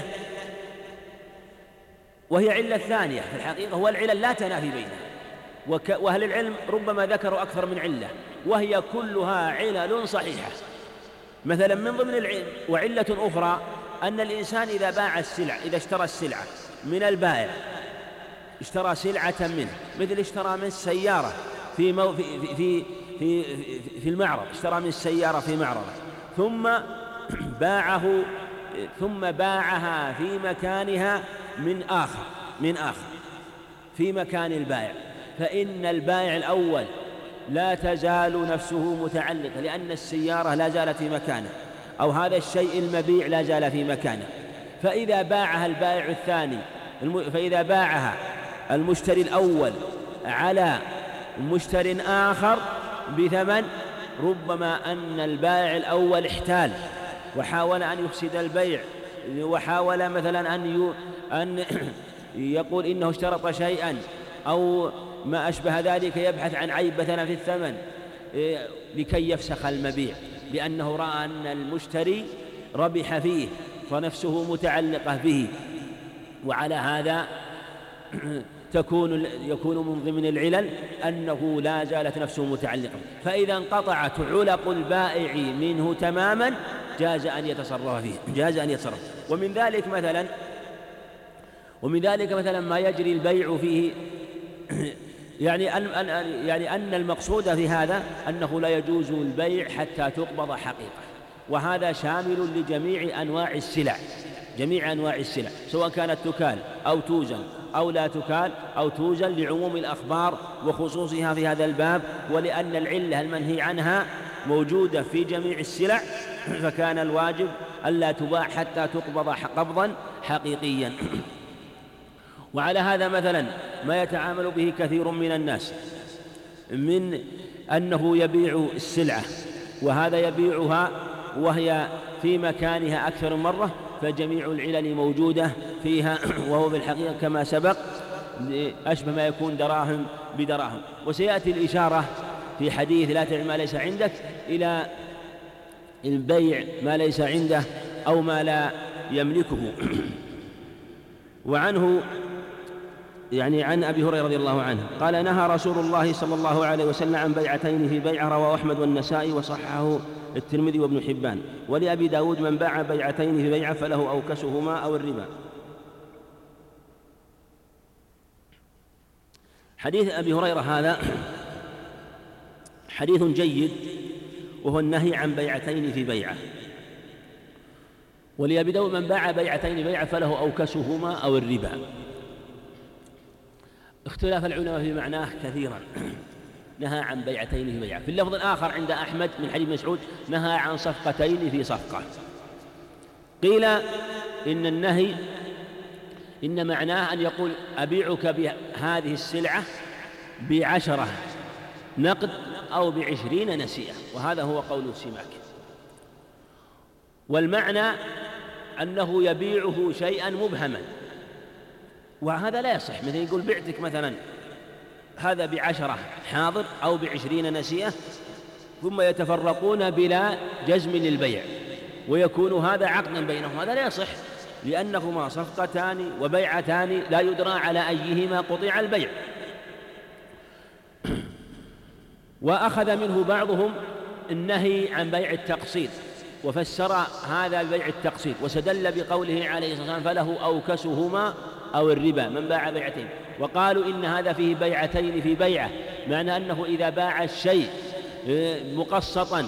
Speaker 1: وهي علة ثانية في الحقيقة، هو العلل لا تنافي بينها، وأهل العلم ربما ذكروا أكثر من علة، وهي كلها علل صحيحة. مثلا من ضمن العلم وعلة أخرى أن الإنسان إذا باع السلع، إذا اشترى السلعة من البائع، اشترى سلعة منه، مثل اشترى من السيارة في, مو في, في, في, في المعرض، اشترى من السيارة في معرض ثم باعه ثم باعها في مكانها من آخر من آخر في مكان البائع، فإن البائع الأول لا تزال نفسه متعلقة، لأن السيارة لا زالت في مكانه، أو هذا الشيء المبيع لا زال في مكانه. فإذا باعها البائع الثاني فإذا باعها المشتري الأول على مشتر آخر بثمن، ربما أن البائع الأول احتال وحاول أن يفسد البيع، وحاول مثلا أن أن يقول إنه اشترط شيئا أو ما أشبه ذلك، يبحث عن عيب مثلا في الثمن لكي يفسخ المبيع، لأنه رأى أن المشتري ربح فيه ونفسه متعلقة به، وعلى هذا تكون يكون من ضمن العلل أنه لا زالت نفسه متعلقة، فإذا انقطعت علق البائع منه تماما جاز أن يتصرف فيه جاز أن يتصرف ومن ذلك مثلا ومن ذلك مثلا ما يجري البيع فيه يعني أن يعني أن المقصود في هذا أنه لا يجوز البيع حتى تقبض حقيقة، وهذا شامل لجميع أنواع السلع جميع أنواع السلع سواء كانت تكال أو توزن أو لا تكال أو توزن، لعموم الأخبار وخصوصها في هذا الباب، ولأن العلة المنهي عنها موجودة في جميع السلع، فكان الواجب ألا تباع حتى تقبض قبضا حقيقيا. وعلى هذا مثلا ما يتعامل به كثير من الناس من أنه يبيع السلعة وهذا يبيعها وهي في مكانها أكثر من مرة، فجميع العلل موجودة فيها، وهو في الحقيقة كما سبق أشبه ما يكون دراهم بدراهم. وسيأتي الإشارة في حديث لا تبع ما ليس عندك إلى البيع ما ليس عنده أو ما لا يملكه. وعنه يعني عن أبي هريرة رضي الله عنه قال نهى رسول الله صلى الله عليه وسلم عن بيعتين في بيعة، رواه أحمد والنسائي وصححه الترمذي وابن حبان. ولأبي داود من باع بيعتين في بيعة فله أوكسهما أو الربا. حديث أبي هريرة هذا حديث جيد، وهو النهي عن بيعتين في بيعة. ولأبي داود من باع بيعتين في بيعة فله أوكسهما أو الربا. اختلاف العلماء في معناه كثيرا. نهى عن بيعتين في بيعة. في اللفظ الآخر عند أحمد من حديث مسعود نهى عن صفقتين في صفقة. قيل إن النهي إن معناه أن يقول أبيعك بهذه السلعة بعشرة نقد أو بعشرين نسيئة، وهذا هو قول السماك. والمعنى أنه يبيعه شيئا مبهما، وهذا لا يصح. مثل يقول بعتك مثلا هذا بعشرة حاضر أو بعشرين نسيئة، ثم يتفرقون بلا جزم للبيع ويكون هذا عقدا بينهم، هذا لا يصح، لأنهما صفقتان وبيعتان لا يدرى على أيهما قطع البيع. وأخذ منه بعضهم النهي عن بيع التقسيط، وفسر هذا بيع التقسيط واستدل بقوله عليه الصلاة والسلام فله أوكسهما أو الربا من باع بيعتين، وقالوا إن هذا فيه بيعتين في بيعة، معنى أنه إذا باع الشيء مقسطا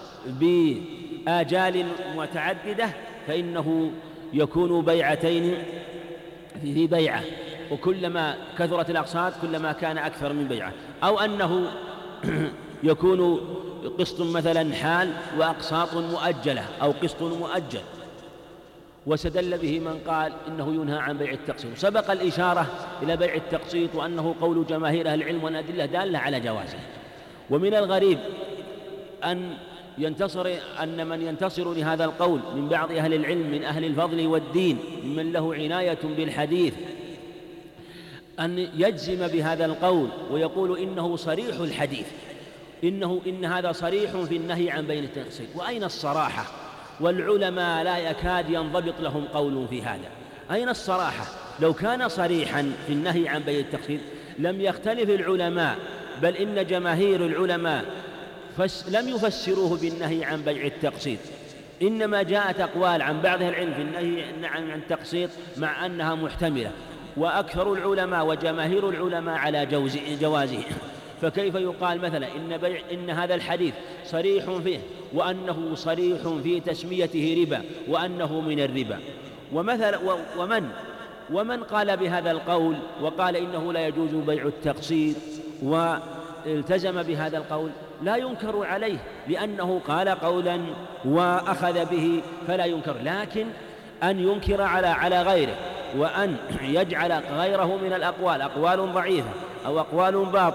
Speaker 1: بآجال متعددة فإنه يكون بيعتين في بيعة، وكلما كثرت الأقساط كلما كان أكثر من بيعة. أو أنه يكون قسط مثلا حال وأقساط مؤجلة أو قسط مؤجل، وسدل به من قال إنه ينهى عن بيع التقسيط. سبق الإشارة إلى بيع التقسيط وأنه قول جماهير أهل العلم والأدلة دالة على جوازه. ومن الغريب أن ينتصر أن من ينتصر لهذا القول من بعض أهل العلم من أهل الفضل والدين ممن له عناية بالحديث أن يجزم بهذا القول ويقول إنه صريح الحديث، إنه إن هذا صريح في النهي عن بيع التقسيط. وأين الصراحة؟ والعلماء لا يكاد ينضبط لهم قول في هذا. أين الصراحة؟ لو كان صريحا في النهي عن بيع التقسيط لم يختلف العلماء، بل إن جماهير العلماء فس لم يفسروه بالنهي عن بيع التقسيط، إنما جاءت أقوال عن بعض العلم في النهي عن التقسيط مع أنها محتملة، وأكثر العلماء وجماهير العلماء على جوازه. فكيف يقال مثلا إن, بيع إن هذا الحديث صريح فيه وأنه صريح في تسميته ربا وأنه من الربا؟ ومثلا ومن ومن قال بهذا القول وقال إنه لا يجوز بيع التقسيط والتزم بهذا القول لا ينكر عليه، لأنه قال قولا وأخذ به فلا ينكر. لكن أن ينكر على على غيره وأن يجعل غيره من الأقوال أقوال ضعيفة أو أقوال باطلة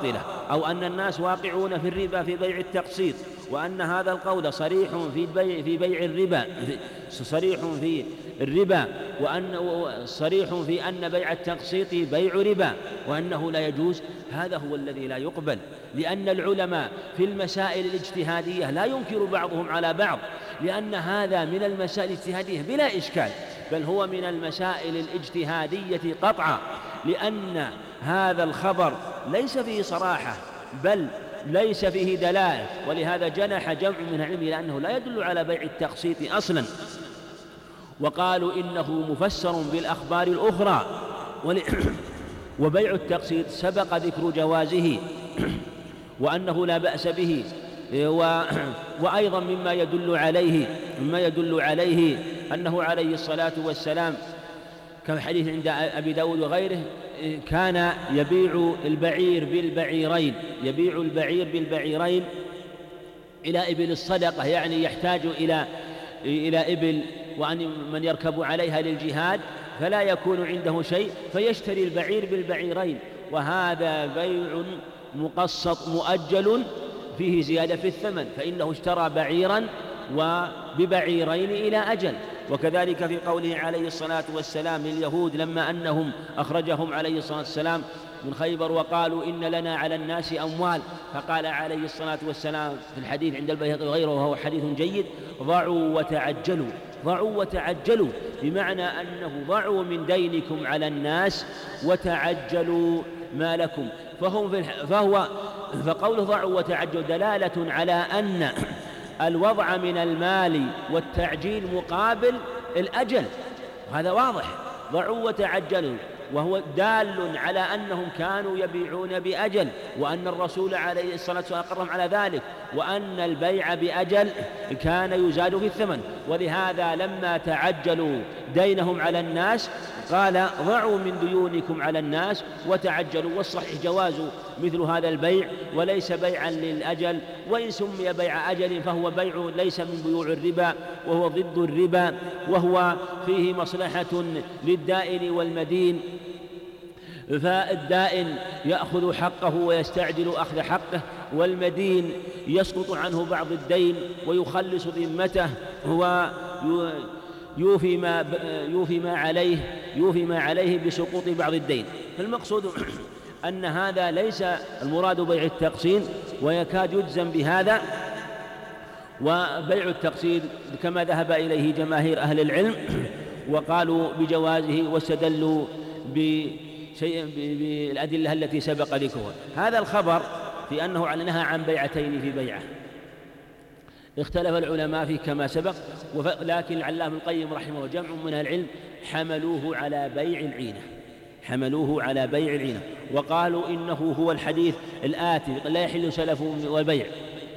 Speaker 1: أو أن الناس واقعون في الربا في بيع التقسيط، وأن هذا القول صريح في بيع في بيع الربا صريح في الربا، وأن صريح في أن بيع التقسيط بيع ربا وأنه لا يجوز، هذا هو الذي لا يقبل، لأن العلماء في المسائل الاجتهادية لا ينكر بعضهم على بعض، لأن هذا من المسائل الاجتهادية بلا إشكال، بل هو من المسائل الاجتهادية قطعا، لأن هذا الخبر ليس فيه صراحة بل ليس فيه دلالة، ولهذا جنح جمع من العلم إلى أنه لا يدل على بيع التقسيط أصلا، وقالوا إنه مفسر بالأخبار الأخرى. وبيع التقسيط سبق ذكر جوازه وأنه لا بأس به، و... وأيضا مما يدل عليه مما يدل عليه أنه عليه الصلاة والسلام كما حديث عند أبي داود وغيره كان يبيع البعير بالبعيرين يبيع البعير بالبعيرين إلى إبل الصدقة، يعني يحتاج إلى إلى إبل وأن من يركب عليها للجهاد فلا يكون عنده شيء فيشتري البعير بالبعيرين، وهذا بيع مقسط مؤجل فيه زيادة في الثمن، فإنه اشترى بعيرا وببعيرين إلى أجل. وكذلك في قوله عليه الصلاة والسلام لليهود لما أنهم أخرجهم عليه الصلاة والسلام من خيبر وقالوا إن لنا على الناس أموال، فقال عليه الصلاة والسلام في الحديث عند البيهقي وغيره وهو حديث جيد: ضعوا وتعجلوا ضعوا وتعجلوا، بمعنى أنه ضعوا من دينكم على الناس وتعجلوا ما لكم. فهم في الح... فهو فقوله ضعوا وتعجلوا دلالة على أن الوضع من المال والتعجيل مقابل الأجل، وهذا واضح. ضعوا وتعجلوا وهو دال على أنهم كانوا يبيعون بأجل، وأن الرسول عليه الصلاة والسلام أقرهم على ذلك، وأن البيع بأجل كان يزاد في الثمن، ولهذا لما تعجلوا دينهم على الناس قال: ضعوا من ديونكم على الناس وتعجلوا. والصحيح جواز مثل هذا البيع وليس بيعا للأجل، وإن سمي بيع أجل فهو بيع ليس من بيوع الربا وهو ضد الربا، وهو فيه مصلحة للدائن والمدين، فالدائن يأخذ حقه ويستعجل أخذ حقه، والمدين يسقط عنه بعض الدين ويخلص ذمته هو يوفي ما يوفي ما عليه يوفي ما عليه بسقوط بعض الدين. فالمقصود أن هذا ليس المراد بيع التقسيط، ويكاد يجزم بهذا. وبيع التقسيط كما ذهب إليه جماهير أهل العلم وقالوا بجوازه واستدلوا بشيء بالأدلة التي سبق ذكرها. هذا الخبر في أنه نهى عن بيعتين في بيعة اختلف العلماء فيه كما سبق، لكن العلامة ابن القيم رحمه الله جمع من العلم حملوه على بيع العينة حملوه على بيع العينة وقالوا إنه هو الحديث الآتي: لا يحل سلف والبيع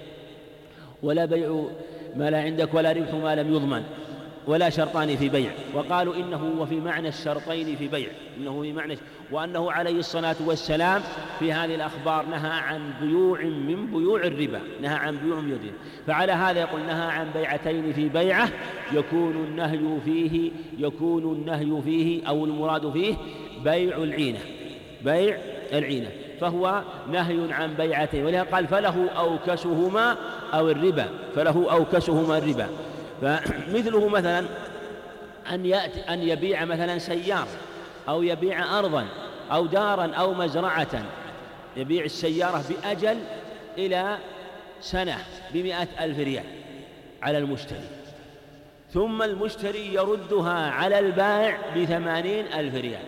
Speaker 1: ولا بيع ما لا عندك ولا ربح ما لم يضمن ولا شرطان في بيع. وقالوا إنه هو في معنى الشرطين في بيع إنه في معنى وأنه عليه الصلاة والسلام في هذه الأخبار نهى عن بيوع من بيوع الربا نهى عن بيوع من الربا. فعلى هذا يقول نهى عن بيعتين في بيعة يكون النهي فيه يكون النهي فيه أو المراد فيه بيع العينة بيع العينة فهو نهي عن بيعتين، ولهذا قال: فله أوكسهما أو الربا فله أوكسهما الربا. فمثله مثلا أن يأتي أن يبيع مثلا سيارة أو يبيع أرضا أو دارا أو مزرعة، يبيع السيارة بأجل إلى سنة بمئة ألف ريال على المشتري، ثم المشتري يردها على البائع بثمانين ألف ريال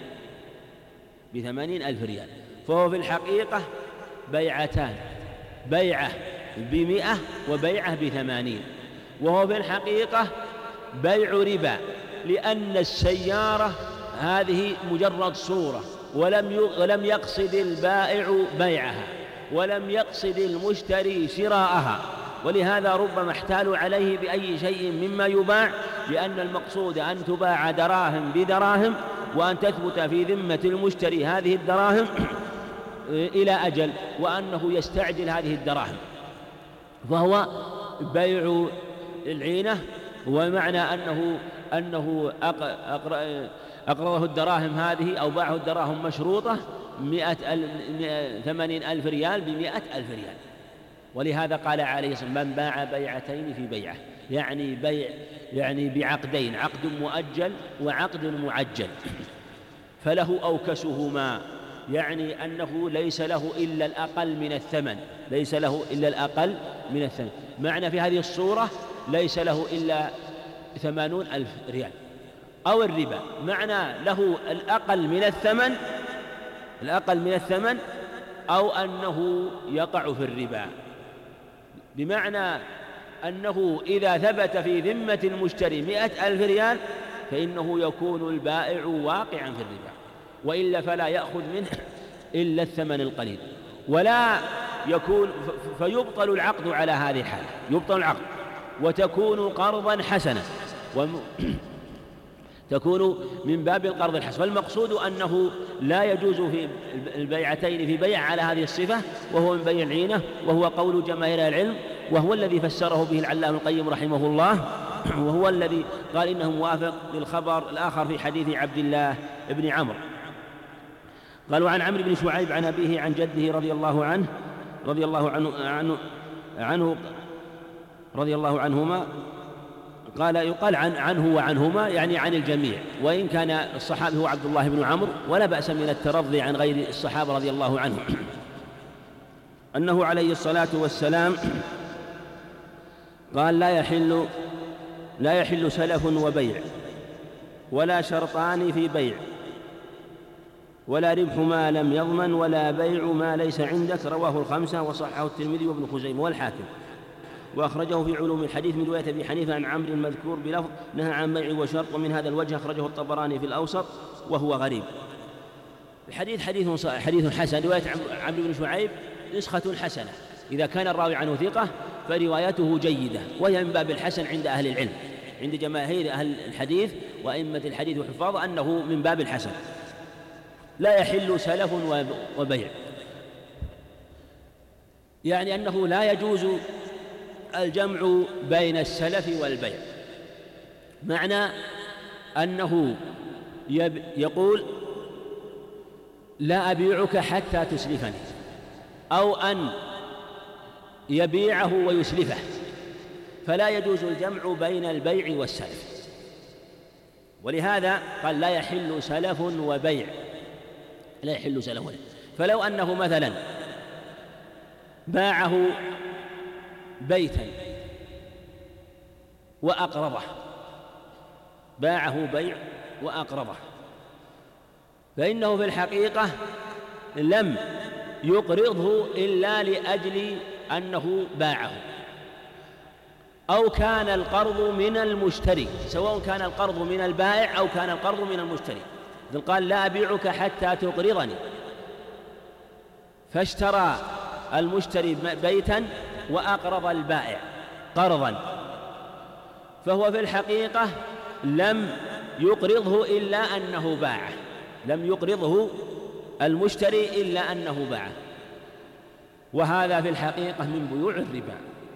Speaker 1: بثمانين ألف ريال فهو في الحقيقة بيعتان: بيعة بمئة وبيعة بثمانين، وهو في الحقيقة بيع ربا، لأن السيارة هذه مجرد صورة ولم يقصد البائع بيعها ولم يقصد المشتري شراءها، ولهذا ربما احتالوا عليه بأي شيء مما يباع، لأن المقصود أن تباع دراهم بدراهم وأن تثبت في ذمة المشتري هذه الدراهم إلى أجل، وأنه يستعجل هذه الدراهم، فهو بيع العينة. ومعنى أنه أنه أقرضه الدراهم هذه أو باعه الدراهم مشروطة مئة ألف ثمانين ألف ريال بمئة ألف ريال. ولهذا قال عليه الصلاة والسلام: من باع بيعتين في بيعة، يعني بيع يعني بعقدين، عقد مؤجل وعقد معجل، فله أوكسهما، يعني أنه ليس له إلا الأقل من الثمن، ليس له إلا الأقل من الثمن. معنى في هذه الصورة ليس له إلا ثمانون ألف ريال. أو الربا، معنى له الأقل من الثمن، الأقل من الثمن، أو أنه يقع في الربا، بمعنى أنه إذا ثبت في ذمة المشتري مئة ألف ريال فإنه يكون البائع واقعا في الربا، وإلا فلا يأخذ منه إلا الثمن القليل، ولا يكون فيبطل العقد على هذه الحالة، يبطل العقد وتكون قرضا حسنا، تكون من باب القرض الحسن. فالمقصود أنه لا يجوز في البيعتين في بيع على هذه الصفة، وهو من بيع العينة، وهو قول جماهير العلم، وهو الذي فسره به العلامة القيم رحمه الله، وهو الذي قال إنه موافق للخبر الآخر في حديث عبد الله بن عمرو. قال: وعن عمرو بن شعيب عن أبيه عن جده رضي الله عنه رضي الله عنه عنه, عنه رضي الله عنهما قال: يقال عن عنه وعنهما يعني عن الجميع، وإن كان الصحابي هو عبد الله بن عمرو، ولا بأس من الترضي عن غير الصحابة رضي الله عنهم، أنه عليه الصلاة والسلام قال: لا يحل لا يحل سلف وبيع، ولا شرطان في بيع، ولا ربح ما لم يضمن، ولا بيع ما ليس عندك. رواه الخمسة وصححه الترمذي وابن خزيمة والحاكم، وأخرجه في علوم الحديث من رواية أبي حنيفة عن عمرو المذكور بلفظ: نهى عن بيع وشرط. ومن هذا الوجه أخرجه الطبراني في الأوسط وهو غريب. الحديث حديث حديث حسن، رواية عمرو بن شعيب نسخة حسنة، إذا كان الراوي عنه ثقة فروايته جيدة، وهي من باب الحسن عند أهل العلم، عند جماهير أهل الحديث وأئمة الحديث وحفاظ، أنه من باب الحسن. لا يحل سلف وبيع، يعني أنه لا يجوز الجمع بين السلف والبيع، معنى أنه يقول: لا أبيعك حتى تسلفني، أو أن يبيعه ويسلفه، فلا يجوز الجمع بين البيع والسلف. ولهذا قال: لا يحل سلف وبيع، لا يحل سلف وبيع. فلو أنه مثلا باعه بيتا وأقرضه، باعه بيع وأقرضه، فإنه في الحقيقة لم يقرضه إلا لأجل أنه باعه، أو كان القرض من المشتري، سواء كان القرض من البائع أو كان القرض من المشتري. إذن قال: لا أبيعك حتى تقرضني، فاشترى المشتري بيتا وأقرض البائع قرضا، فهو في الحقيقة لم يقرضه إلا أنه باعه، لم يقرضه المشتري إلا أنه باعه. وهذا في الحقيقة من بيوع الربا،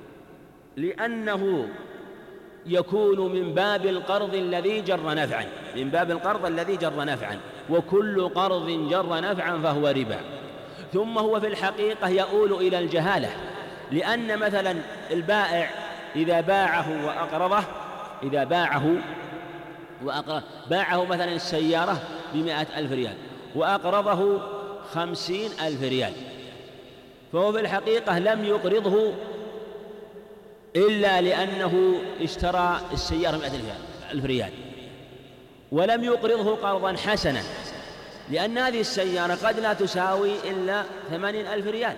Speaker 1: لأنه يكون من باب القرض الذي جر نفعا، من باب القرض الذي جر نفعا، وكل قرض جر نفعا فهو ربا. ثم هو في الحقيقة يؤول إلى الجهالة، لأن مثلا البائع إذا باعه وأقرضه، إذا باعه وأقرضه باعه مثلا السيارة بمائة ألف ريال وأقرضه خمسين ألف ريال، فهو في الحقيقة لم يقرضه إلا لأنه اشترى السيارة بمائة ألف ريال، ولم يقرضه قرضا حسنا، لأن هذه السيارة قد لا تساوي إلا ثمانين ألف ريال،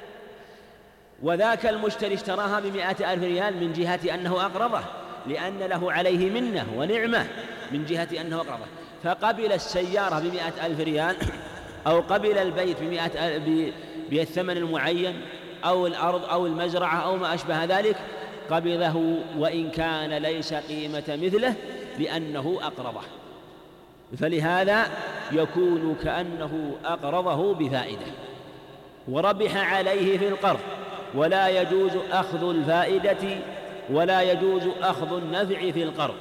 Speaker 1: وذاك المشتري اشتراها بمائة ألف ريال من جهة أنه أقرضه، لأن له عليه منة ونعمة من جهة أنه أقرضه، فقبل السيارة بمائة ألف ريال، أو قبل البيت بمائة بالثمن المعين، أو الأرض أو المزرعة أو ما أشبه ذلك، قبله وإن كان ليس قيمة مثله لأنه أقرضه، فلهذا يكون كأنه أقرضه بفائدة وربح عليه في القرض، ولا يجوز أخذ الفائدة ولا يجوز أخذ النفع في القرض.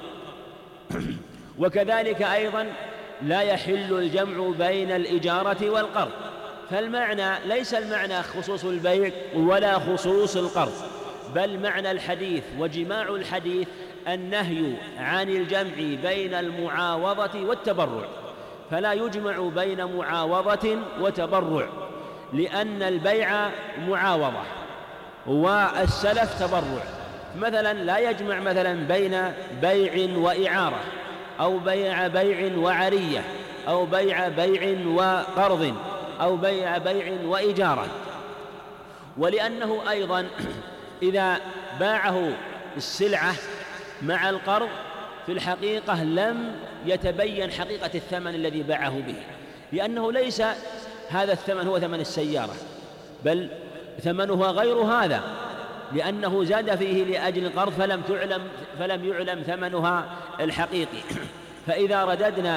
Speaker 1: وكذلك أيضا لا يحل الجمع بين الإجارة والقرض، فالمعنى ليس المعنى خصوص البيع ولا خصوص القرض، بل معنى الحديث وجماع الحديث النهي عن الجمع بين المعاوضة والتبرع، فلا يجمع بين معاوضة وتبرع، لأن البيع معاوضة والسلف تبرع. مثلا لا يجمع مثلا بين بيع وإعارة، أو بيع بيع وعرية، أو بيع بيع وقرض، أو بيع بيع وإجارة. ولأنه أيضا إذا باعه السلعة مع القرض في الحقيقة لم يتبين حقيقة الثمن الذي باعه به، لأنه ليس هذا الثمن هو ثمن السيارة، بل ثمنها غير هذا، لأنه زاد فيه لأجل القرض فلم تعلم فلم يعلم ثمنها الحقيقي. فإذا رددنا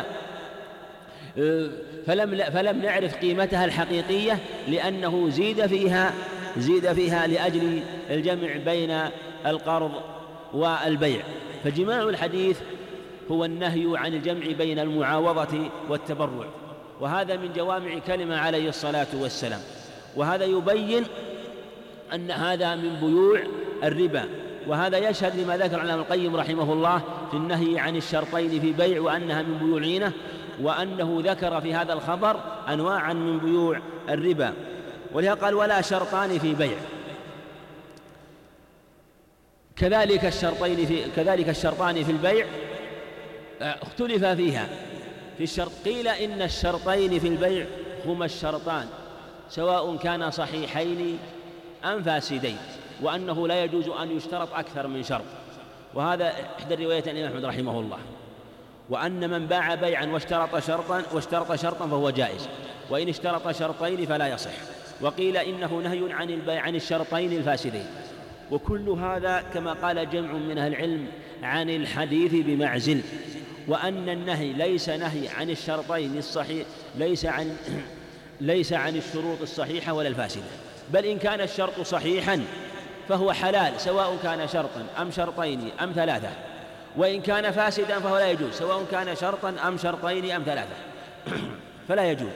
Speaker 1: فلم فلم نعرف قيمتها الحقيقية، لأنه زيد فيها زيد فيها لأجل الجمع بين القرض والبيع. فجماع الحديث هو النهي عن الجمع بين المعاوضة والتبرع، وهذا من جوامع كلمة عليه الصلاة والسلام. وهذا يبين أن هذا من بيوع الربا، وهذا يشهد لما ذكر الإمام القيم رحمه الله في النهي عن الشرطين في بيع وأنها من بيوع العينة، وأنه ذكر في هذا الخبر أنواعا من بيوع الربا. ولهذا قال ولا شرطان في بيع. كذلك الشرطين في كذلك الشرطان في البيع اختلف فيها في الشرط. قيل إن الشرطين في البيع هما الشرطان سواء كانا صحيحين أم فاسدين، وأنه لا يجوز أن يشترط أكثر من شرط، وهذا إحدى الروايات عن الإمام أحمد رحمه الله. وأن من باع بيعا واشترط شرطا واشترط شرطا فهو جائز، وإن اشترط شرطين فلا يصح. وقيل إنه نهي عن البيع عن الشرطين الفاسدين. وكل هذا كما قال جمع من أهل العلم عن الحديث بمعزل، وأن النهي ليس نهي عن الشرطين الصحيح ليس عن ليس عن الشروط الصحيحة ولا الفاسدة، بل إن كان الشرط صحيحا فهو حلال سواء كان شرطا أم شرطين أم ثلاثة، وإن كان فاسدا فهو لا يجوز سواء كان شرطا أم شرطين أم ثلاثة فلا يجوز.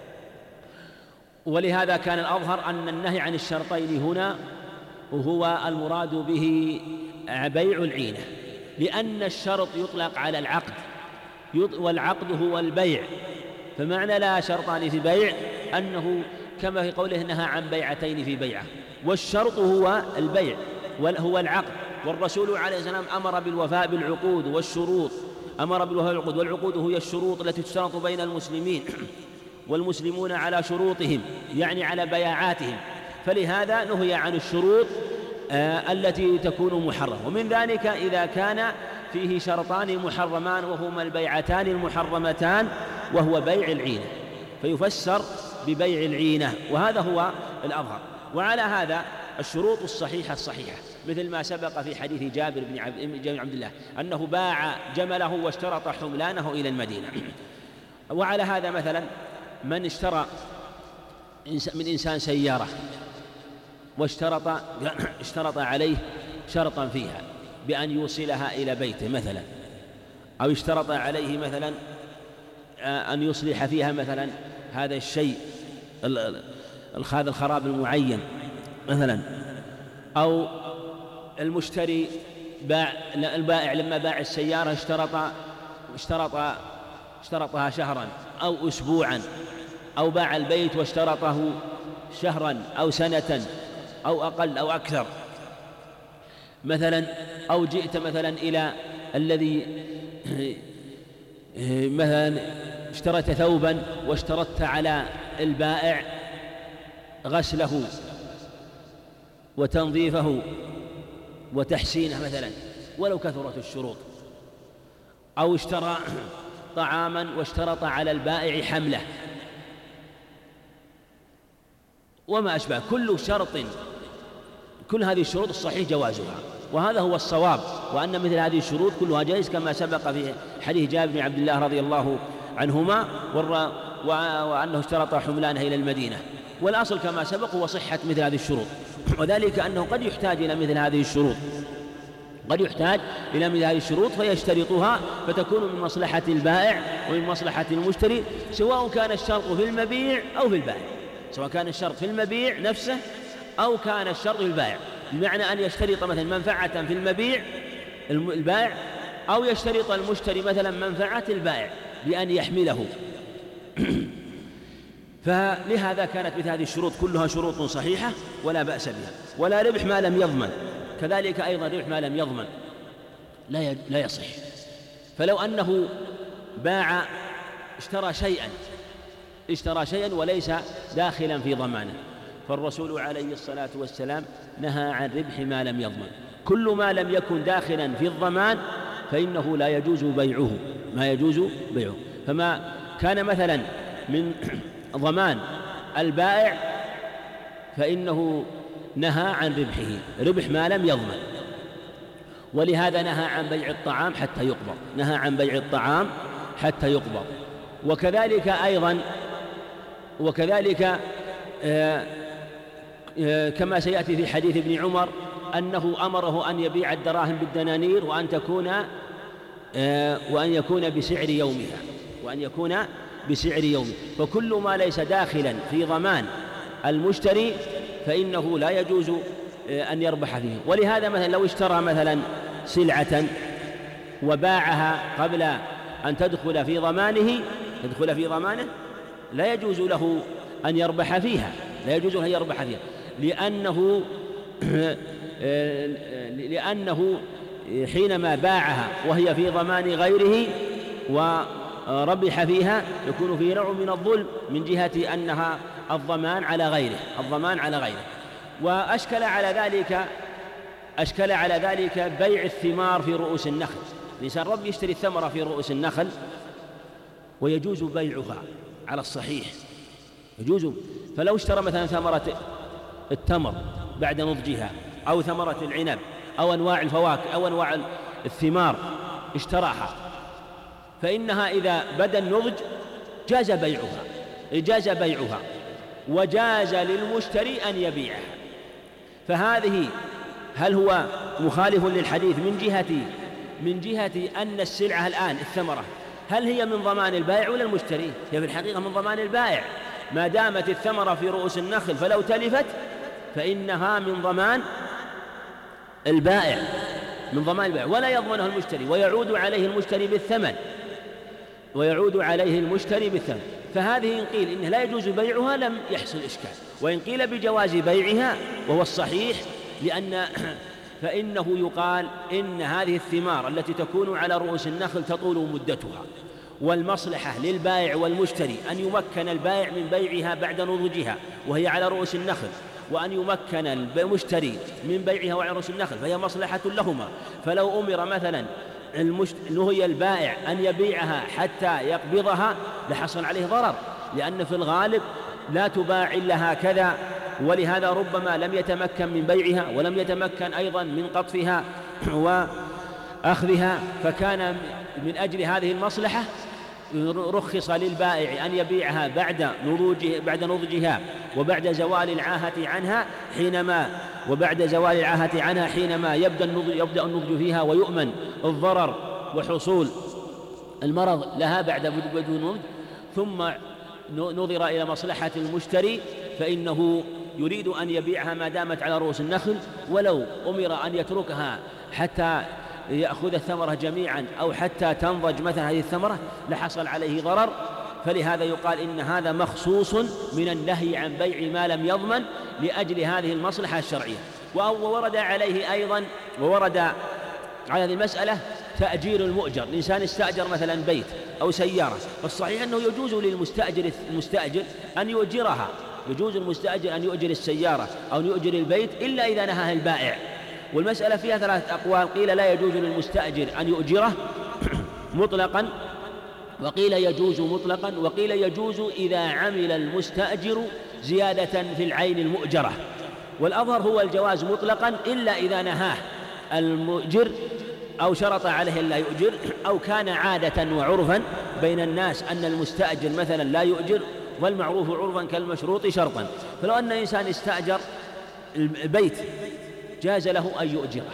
Speaker 1: ولهذا كان الأظهر أن النهي عن الشرطين هنا وهو المراد به بيع العينة، لأن الشرط يطلق على العقد، والعقد هو البيع، فمعنى لا شرطان في بيع أنه كما في قوله نهى عن بيعتين في بيعة، والشرط هو البيع وهو العقد. والرسول عليه السلام أمر بالوفاء بالعقود والشروط، أمر بالوفاء بالعقود، والعقود هي الشروط التي تشترط بين المسلمين والمسلمون على شروطهم يعني على بياعاتهم، فلهذا نهي عن الشروط آه التي تكون محرمة. ومن ذلك إذا كان فيه شرطان محرمان وهما البيعتان المحرمتان وهو بيع العينة، فيفسر ببيع العينة، وهذا هو الأظهر. وعلى هذا الشروط الصحيحة الصحيحة مثل ما سبق في حديث جابر بن عبد الله أنه باع جمله واشترط حملانه إلى المدينة. وعلى هذا مثلا من اشترى من إنسان سيارة واشترط اشترط عليه شرطا فيها بأن يوصلها إلى بيته مثلا، أو اشترط عليه مثلا أن يصلح فيها مثلا هذا الشيء هذا الخراب المعين مثلا، أو المشتري باع البائع لما باع السيارة اشترط اشترط اشترطها شهرا أو أسبوعا، أو باع البيت واشترطه شهرا أو سنة أو أقل أو أكثر مثلا، أو جئت مثلا إلى الذي مثلا اشتريت ثوبا واشترطت على البائع غسله وتنظيفه وتحسينه مثلا ولو كثرت الشروط، أو اشترى طعاما واشترط على البائع حمله وما أشبه، كل شرط كل هذه الشروط الصحيح جوازها، وهذا هو الصواب، وأن مثل هذه الشروط كلها جائز كما سبق في حديث جابر بن عبد الله رضي الله عنهما وأنه اشترط حملانه إلى المدينة. والأصل كما سبق هو صحة مثل هذه الشروط، وذلك أنه قد يحتاج إلى مثل هذه الشروط قد يحتاج إلى مثل هذه الشروط فيشترطها فتكون من مصلحة البائع ومن مصلحة المشتري، سواء كان الشرط في المبيع أو في البائع. سواء كان الشرط في المبيع نفسه أو كان الشرط في البائع، بمعنى أن يشترط مثلا منفعة في المبيع البائع، أو يشترط المشتري مثلا منفعة البائع بأن يحمله. فلهذا كانت مثل هذه الشروط كلها شروط صحيحة ولا بأس بها. ولا ربح ما لم يضمن، كذلك أيضا ربح ما لم يضمن لا لا يصح. فلو أنه باع اشترى شيئا اشترى شيئا وليس داخلا في ضمانه، فالرسول عليه الصلاة والسلام نهى عن ربح ما لم يضمن. كل ما لم يكن داخلا في الضمان فإنه لا يجوز بيعه، ما يجوز بيعه. فما كان مثلا من ضمان البائع فإنه نهى عن ربحه، ربح ما لم يضمن. ولهذا نهى عن بيع الطعام حتى يقبض، نهى عن بيع الطعام حتى يقبض. وكذلك أيضا وكذلك آه آه كما سيأتي في حديث ابن عمر أنه أمره أن يبيع الدراهم بالدنانير وأن تكون آه وأن يكون بسعر يومها وأن يكون بسعر يومه. فكل ما ليس داخلا في ضمان المشتري فإنه لا يجوز آه أن يربح فيه. ولهذا مثلا لو اشترى مثلا سلعة وباعها قبل أن تدخل في ضمانه تدخل في ضمانه لا يجوز له أن يربح فيها، لا يجوز له أن يربح فيها لأنه لأنه حينما باعها وهي في ضمان غيره وربح فيها يكون فيه نوع من الظلم من جهة أنها الضمان على غيره الضمان على غيره. وأشكل على ذلك أشكل على ذلك بيع الثمار في رؤوس النخل. الإنسان رب يشتري الثمرة في رؤوس النخل ويجوز بيعها على الصحيح يجوز. فلو اشترى مثلا ثمرة التمر بعد نضجها أو ثمرة العنب أو أنواع الفواكه أو أنواع الثمار اشتراها، فإنها إذا بدا النضج جاز بيعها جاز بيعها وجاز للمشتري أن يبيعها. فهذه هل هو مخالف للحديث من جهة من جهة أن السلعة الآن الثمرة هل هي من ضمان البائع ولا المشتري؟ هي في الحقيقة من ضمان البائع، ما دامت الثمرة في رؤوس النخل فلو تلفت فإنها من ضمان البائع من ضمان البائع ولا يضمنها المشتري، ويعود عليه المشتري بالثمن ويعود عليه المشتري بالثمن. فهذه إن قيل إنه لا يجوز بيعها لم يحصل إشكال، وإن قيل بجواز بيعها وهو الصحيح لأن فإنه يقال إن هذه الثمار التي تكون على رؤوس النخل تطول مدتها، والمصلحة للبائع والمشتري أن يمكن البائع من بيعها بعد نضجها وهي على رؤوس النخل، وأن يمكن المشتري من بيعها وعلى رؤوس النخل، فهي مصلحة لهما. فلو أمر مثلا نهي البائع أن يبيعها حتى يقبضها لحصل عليه ضرر، لأن في الغالب لا تباع إلا هكذا، ولهذا ربما لم يتمكن من بيعها ولم يتمكن أيضا من قطفها وأخذها. فكان من أجل هذه المصلحة رخص للبائع أن يبيعها بعد نضوجها بعد نضجها وبعد زوال العاهة عنها حينما وبعد زوال العاهة عنها حينما يبدأ النضج يبدأ النضج فيها ويؤمن الضرر وحصول المرض لها بعد بدء النضج. ثم نظر إلى مصلحة المشتري فإنه يريد أن يبيعها ما دامت على رؤوس النخل، ولو أمر أن يتركها حتى يأخذ الثمرة جميعا أو حتى تنضج مثلا هذه الثمرة لحصل عليه ضرر. فلهذا يقال إن هذا مخصوص من النهي عن بيع ما لم يضمن لأجل هذه المصلحة الشرعية. وورد عليه أيضا وورد على هذه المسألة تأجير المؤجر. الإنسان استأجر مثلا بيت أو سيارة، فالصحيح أنه يجوز للمستأجر المستأجر أن يؤجرها، يجوز المستأجر أن يؤجر السيارة أو يؤجر البيت إلا إذا نهاه البائع. والمسألة فيها ثلاثة أقوال، قيل لا يجوز للمستأجر أن يؤجره مطلقا، وقيل يجوز مطلقا، وقيل يجوز إذا عمل المستأجر زيادة في العين المؤجرة. والأظهر هو الجواز مطلقا إلا إذا نهاه المؤجر أو شرط عليه أن لا يؤجر، أو كان عادة وعرفا بين الناس أن المستأجر مثلا لا يؤجر، والمعروف عرفا كالمشروط شرطا. فلو أن إنسان استأجر البيت جاز له أن يؤجره.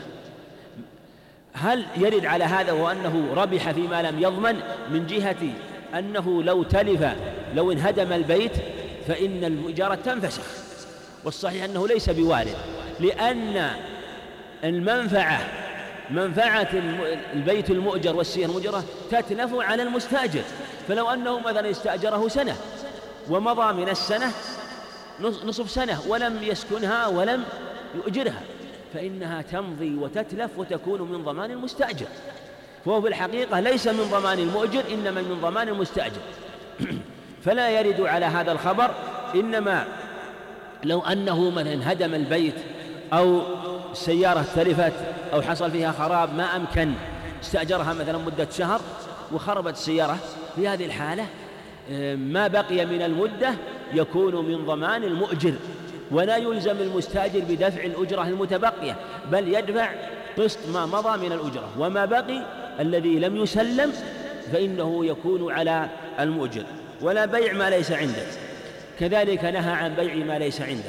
Speaker 1: هل يرد على هذا وأنه ربح فيما لم يضمن من جهة أنه لو تلف لو انهدم البيت فإن الإجارة تنفسخ. والصحيح أنه ليس بوارد، لأن المنفعة منفعة البيت المؤجر والسيارة المؤجرة تتلف على المستأجر. فلو أنه مثلا استأجره سنة ومضى من السنة نصف سنة ولم يسكنها ولم يؤجرها، فإنها تمضي وتتلف وتكون من ضمان المستأجر، فهو في الحقيقة ليس من ضمان المؤجر إنما من ضمان المستأجر. فلا يرد على هذا الخبر. إنما لو أنه مثلا هدم البيت أو السيارة تلفت أو حصل فيها خراب ما أمكن، استأجرها مثلا مدة شهر وخربت السيارة، في هذه الحالة ما بقي من المدة يكون من ضمان المؤجر، ولا يلزم المستأجر بدفع الأجرة المتبقية، بل يدفع قسط ما مضى من الأجرة، وما بقي الذي لم يسلم فإنه يكون على المؤجر. ولا بيع ما ليس عنده، كذلك نهى عن بيع ما ليس عنده.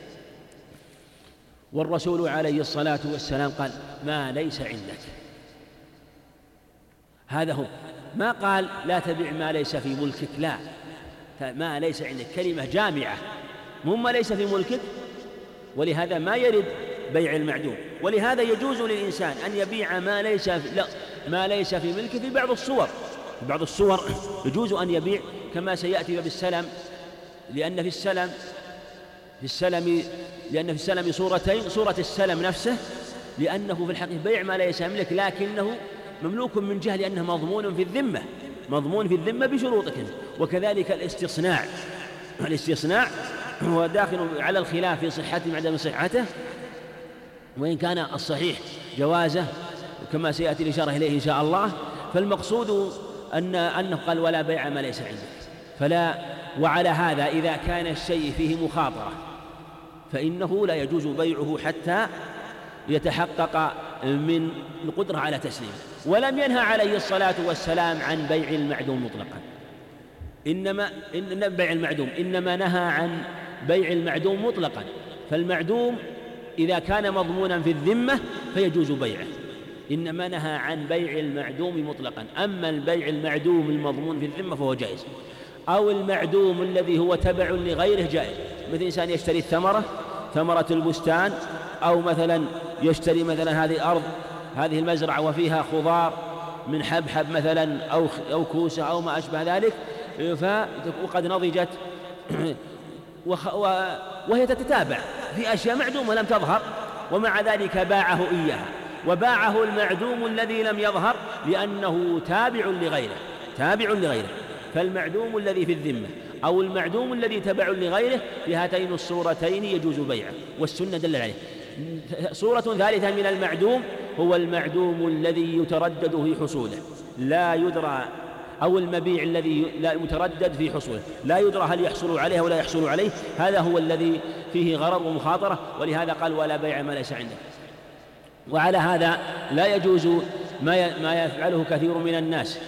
Speaker 1: والرسول عليه الصلاة والسلام قال ما ليس عندك، هذا هو، ما قال لا تبيع ما ليس في ملكك، لا، ما ليس عندك كلمة جامعة، مما ليس في ملكك، ولهذا ما يرد بيع المعدوم. ولهذا يجوز للإنسان أن يبيع ما ليس في لا ما ليس في ملكه في بعض الصور، في بعض الصور يجوز أن يبيع، كما سيأتي بالسلم، لأن في السلم في السلم لأن في السلم صورتين، صورة السلم نفسه لأنه في الحقيقة بيع ما ليس يملك، لكنه مملوك من جهة لأنه مضمون في الذمة، مضمون في الذمة بشروطه. وكذلك الاستصناع، الاستصناع هو داخل على الخلاف في صحته وعدم صحته، وإن كان الصحيح جوازه كما سيأتي الإشارة إليه إن شاء الله. فالمقصود أن أنه قال ولا بيع ما ليس عنده، فلا. وعلى هذا إذا كان الشيء فيه مخاطرة فإنه لا يجوز بيعه حتى يتحقق من القدرة على تسليمه. ولم ينهى عليه الصلاة والسلام عن بيع المعدوم مطلقا، إنما إن بيع المعدوم إنما نهى عن بيع المعدوم مطلقا. فالمعدوم إذا كان مضمونا في الذمة فيجوز بيعه، إنما نهى عن بيع المعدوم مطلقا. أما البيع المعدوم المضمون في الذمة فهو جائز، أو المعدوم الذي هو تبع لغيره جائز، مثل إنسان يشتري الثمرة، ثمرة البستان، أو مثلا يشتري مثلا هذه الأرض، هذه المزرعة وفيها خضار من حبحب مثلا أو أو كوسة أو ما أشبه ذلك، وقد نضجت وهي تتتابع في أشياء معدومة لم تظهر، ومع ذلك باعه إياها، وباعه المعدوم الذي لم يظهر لأنه تابع لغيره، تابع لغيره. فالمعدوم الذي في الذمة أو المعدوم الذي تبع لغيره في هاتين الصورتين يجوز بيعه، والسنة دل عليه. صورة ثالثة من المعدوم هو المعدوم الذي يتردد في حصوله لا يدرى، أو المبيع الذي لا متردد في حصوله لا يدرى هل يحصل عليه أو لا يحصل عليه، هذا هو الذي فيه غرض ومخاطرة، ولهذا قال ولا بيع ما ليس عنده. وعلى هذا لا يجوز ما ما يفعله كثير من الناس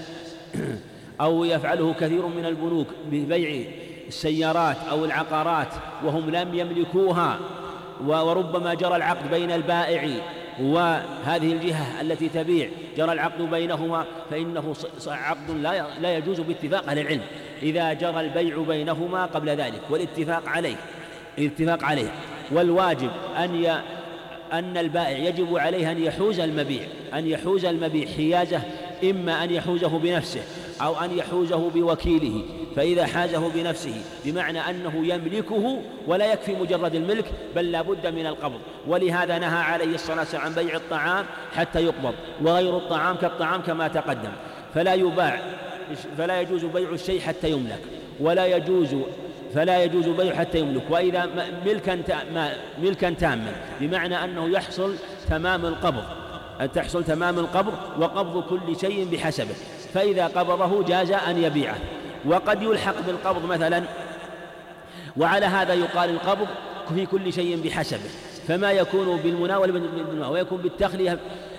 Speaker 1: أو يفعله كثير من البنوك ببيع السيارات أو العقارات وهم لم يملكوها، وربما جرى العقد بين البائع وهذه الجهة التي تبيع، جرى العقد بينهما، فإنه عقد لا يجوز باتفاق أهل العلم إذا جرى البيع بينهما قبل ذلك والاتفاق عليه الاتفاق عليه. والواجب أن ي... أن البائع يجب عليه أن يحوز المبيع أن يحوز المبيع حيازه، إما أن يحوزه بنفسه أو أن يحوزه بوكيله. فإذا حازه بنفسه بمعنى أنه يملكه ولا يكفي مجرد الملك، بل لا بد من القبض. ولهذا نهى عليه الصلاة والسلام عن بيع الطعام حتى يقبض، وغير الطعام كالطعام كما تقدم. فلا يباع فلا يجوز بيع الشيء حتى يملك، ولا يجوز فلا يجوز بيع حتى يملك. وإذا ملكا ملكا تاما بمعنى أنه يحصل تمام القبض أن تحصل تمام القبض وقبض كل شيء بحسبه، فإذا قبضه جاز أن يبيعه. وقد يلحق بالقبض مثلا، وعلى هذا يقال القبض في كل شيء بحسبه، فما يكون بالمناولة بالمناولة ويكون بالتخلية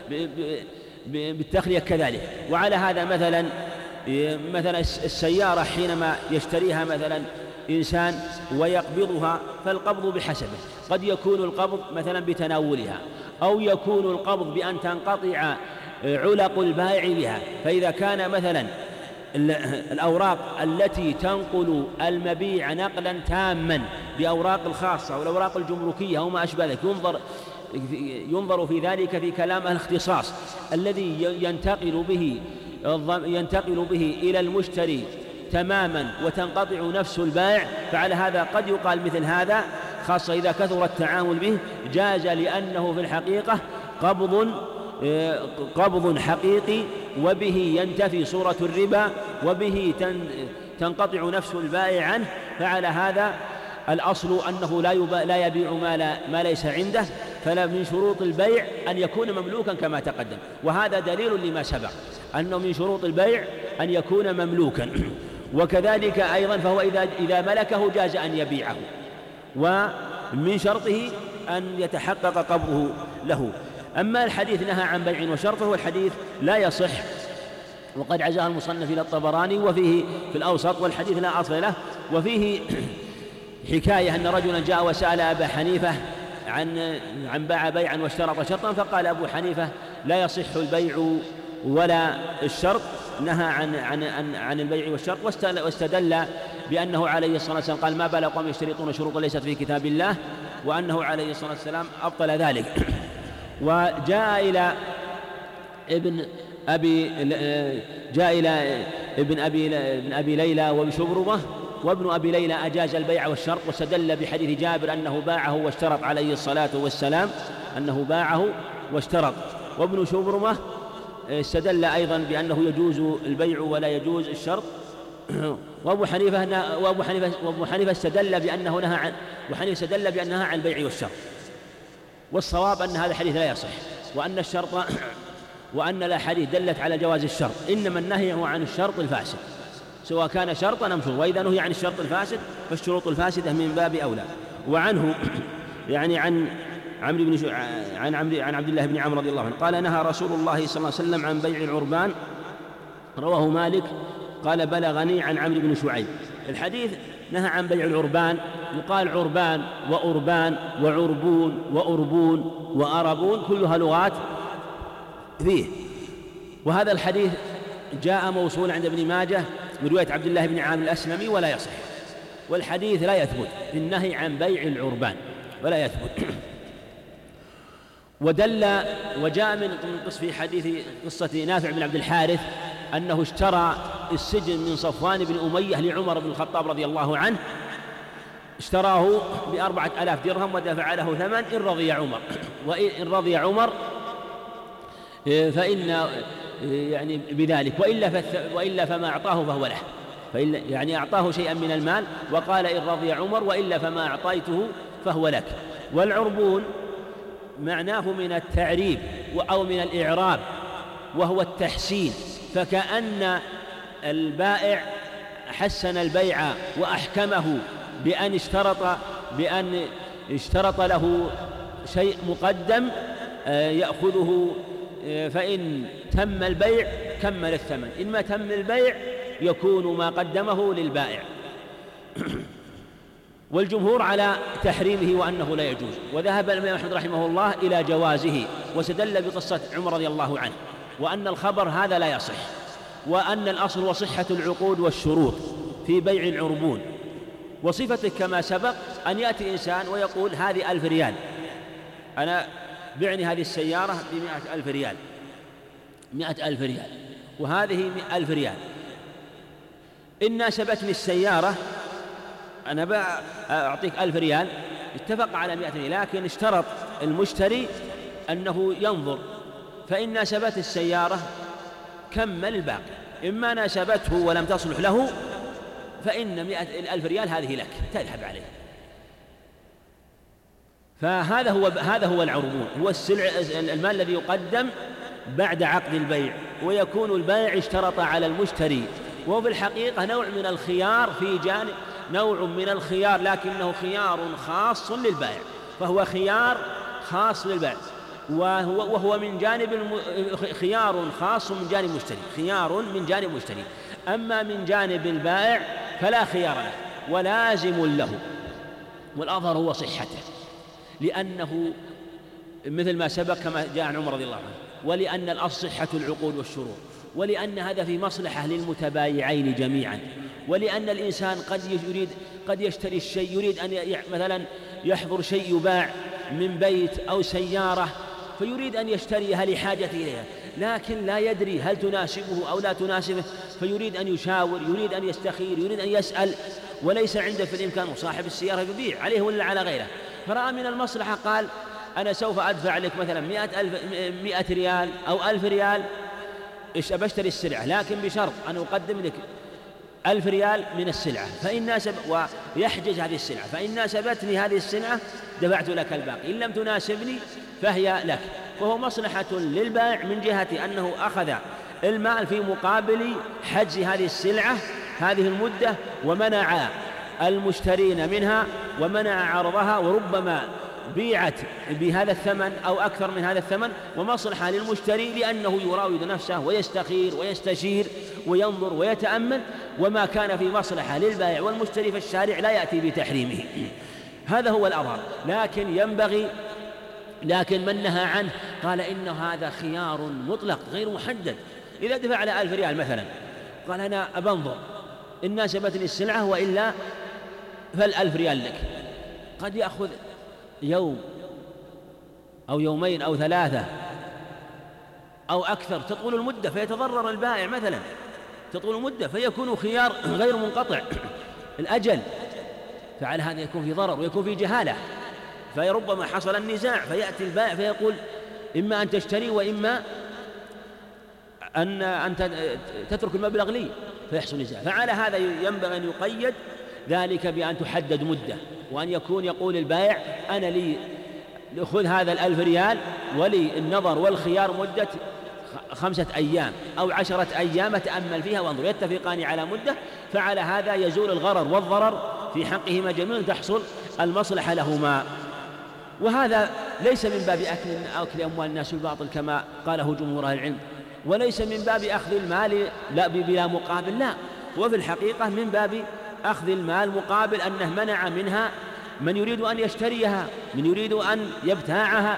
Speaker 1: بالتخلية كذلك. وعلى هذا مثلا مثلا السيارة حينما يشتريها مثلا إنسان ويقبضها فالقبض بحسبه، قد يكون القبض مثلا بتناولها، أو يكون القبض بأن تنقطع علق البائع بها. فإذا كان مثلا الأوراق التي تنقل المبيع نقلا تاما بأوراق الخاصة والأوراق الجمركية وما أشبه ذلك، ينظر ينظر في ذلك في كلام الاختصاص الذي ينتقل به ينتقل به إلى المشتري تماما وتنقطع نفس البائع، فعلى هذا قد يقال مثل هذا، خاصة إذا كثر التعامل به جاز، لأنه في الحقيقة قبض قبض حقيقي، وبه ينتفي صورة الربا، وبه تنقطع نفس البائع عنه. فعلى هذا الأصل أنه لا لا يبيع ما, لا ما ليس عنده، فلا من شروط البيع أن يكون مملوكا كما تقدم، وهذا دليل لما سبق أنه من شروط البيع أن يكون مملوكا. وكذلك أيضا فهو إذا إذا ملكه جاز أن يبيعه، ومن شرطه أن يتحقق قبضه له. أما الحديث نهى عن بيع وشرط فهو الحديث لا يصح، وقد عزاه المصنف إلى الطبراني وفيه في الأوسط، والحديث لا أصل له. وفيه حكاية أن رجلا جاء وسأل أبا حنيفة عن عن باع بيعا واشترط شرطا، فقال أبو حنيفة لا يصح البيع ولا الشرط، نهى عن عن عن, عن البيع والشرط، واستدل بأنه عليه الصلاة والسلام قال ما بال قوم يشترطون شروطا ليست في كتاب الله، وأنه عليه الصلاة والسلام أبطل ذلك. وجاء إلى ابن أبي جاء إلى ابن أبي ابن أبي ليلى وبشبرمة، وابن أبي ليلى أجاز البيع والشرط، واستدل بحديث جابر أنه باعه واشترط عليه الصلاة والسلام، أنه باعه واشترط. وابن شبرمة استدل أيضا بأنه يجوز البيع ولا يجوز الشرط. وأبو حنيفة وأبو حنيفة وأبو حنيفة استدل بأنه نهى عن وحنيفة استدل بأنها عن البيع والشرط. والصواب أن هذا الحديث لا يصح، وأن الشرط وأن الأحاديث دلت على جواز الشرط، إنما النهي هو عن الشرط الفاسد سواء كان شرطا أم شروطا، وإذا نهي عن الشرط الفاسد فالشروط الفاسدة من باب أولى. وعنه يعني عن عمرو بن عن عمرو عن عبد الله بن عمرو رضي الله عنه قال نهى رسول الله صلى الله عليه وسلم عن بيع العربان، رواه مالك قال بلغني عن عمرو بن شعيب. الحديث نهى عن بيع العربان، يقال عربان وأربان وعربون وأربون وأربون، كلها لغات فيه. وهذا الحديث جاء موصول عند ابن ماجه من رواية عبد الله بن عامر الأسلمي ولا يصح، والحديث لا يثبت في النهي عن بيع العربان ولا يثبت. ودل وجاء من قص في حديث قصة نافع بن عبد الحارث أنه اشترى السجن من صفوان بن أمية لعمر بن الخطاب رضي الله عنه، اشتراه بأربعة آلاف درهم ودفع له ثمن إن رضي عمر، وإن رضي عمر فإن يعني بذلك، وإلا, وإلا فما أعطاه فهو له، فإلا يعني أعطاه شيئا من المال وقال إن رضي عمر وإلا فما أعطيته فهو لك. والعربون معناه من التعريب أو من الإعراب وهو التحسين، فكأن البائع حسن البيع وأحكمه بأن اشترط بأن اشترط له شيء مقدم يأخذه، فإن تم البيع كمل الثمن، إن ما تم البيع يكون ما قدمه للبائع. والجمهور على تحريمه وأنه لا يجوز، وذهب الإمام أحمد رحمه الله إلى جوازه، واستدل بقصة عمر رضي الله عنه، وأن الخبر هذا لا يصح، وأن الأصل وصحة العقود والشروط في بيع العربون. وصفته كما سبق أن يأتي إنسان ويقول هذه ألف ريال، أنا بعني هذه السيارة بمئة ألف ريال، مئة ألف ريال، وهذه ألف ريال، إن ناسبتني السيارة أنا أعطيك ألف ريال، اتفق على مئة ريال، لكن اشترط المشتري أنه ينظر، فإن ناسبت السيارة كمل الباقي، إما ناسبته ولم تصلح له فإن مئة الألف ريال هذه لك تذهب عليه. فهذا هو هذا هو العربون، هو السلع المال الذي يقدم بعد عقد البيع، ويكون البائع اشترط على المشتري، وهو بالحقيقة نوع من الخيار في جانب نوع من الخيار لكنه خيار خاص للبائع، فهو خيار خاص للبائع، وهو, وهو من جانب الم... خيار خاص من جانب المشتري، خيار من جانب المشتري. أما من جانب البائع فلا خيار له ولازم له، والأظهر هو صحته، لأنه مثل ما سبق كما جاء عن عمر رضي الله عنه، ولأن الأصل صحة العقود والشروط، ولأن هذا في مصلحة للمتبايعين جميعا، ولأن الإنسان قد يريد قد يشتري الشيء، يريد أن مثلا يحضر شيء يباع من بيت أو سيارة فيريد أن يشتريها لحاجته إليها، لكن لا يدري هل تناسبه أو لا تناسبه، فيريد أن يشاور، يريد أن يستخير، يريد أن يسأل، وليس عنده في الإمكان، وصاحب السيارة يبيع عليه ولا على غيره، فرأى من المصلحة قال أنا سوف أدفع لك مثلا مئة, ألف مئة ريال أو ألف ريال إيش بشتري السلعة، لكن بشرط أن أقدم لك ألف ريال من السلعة، فإن ناسب ويحجز هذه السلعة، فإن ناسبتني هذه السلعة دفعت لك الباقي، إن لم تناسبني فهي لك. وهو مصلحة للبائع من جهة أنه أخذ المال في مقابل حجز هذه السلعة هذه المدة، ومنع المشترين منها ومنع عرضها، وربما بيعت بهذا الثمن أو أكثر من هذا الثمن، ومصلحة للمشتري لأنه يراود نفسه ويستخير ويستشير وينظر ويتأمل، وما كان في مصلحة للبائع والمشتري فالشارع لا يأتي بتحريمه. هذا هو الأظهر. لكن ينبغي لكن من نهى عنه قال إن هذا خيار مطلق غير محدد. إذا دفع على ألف ريال مثلا قال أنا أبنظر إن ناسبتني السلعة وإلا فالألف ريال لك، قد يأخذ يوم أو يومين أو ثلاثة أو أكثر تطول المدة فيتضرر البائع مثلا، تطول المدة فيكون خيار غير منقطع الأجل، فعلى هذا يكون في ضرر ويكون في جهالة، فربما حصل النزاع فيأتي البائع فيقول إما أن تشتري وإما أن أن تترك المبلغ لي، فيحصل نزاع. فعلى هذا ينبغي أن يقيد ذلك بأن تحدد مدة، وأن يكون يقول البائع أنا لي خذ هذا الألف ريال ولي النظر والخيار مدة خمسة أيام أو عشرة أيام أتأمل فيها وانظر، يتفقان على مدة، فعلى هذا يزول الغرر والضرر في حقهما جميعا، تحصل المصلحة لهما. وهذا ليس من باب أكل أكل أموال الناس بالباطل كما قاله جمهور أهل العلم، وليس من باب أخذ المال لا بلا مقابل، لا، وفي الحقيقة من باب أخذ المال مقابل أنه منع منها من يريد أن يشتريها، من يريد أن يبتاعها،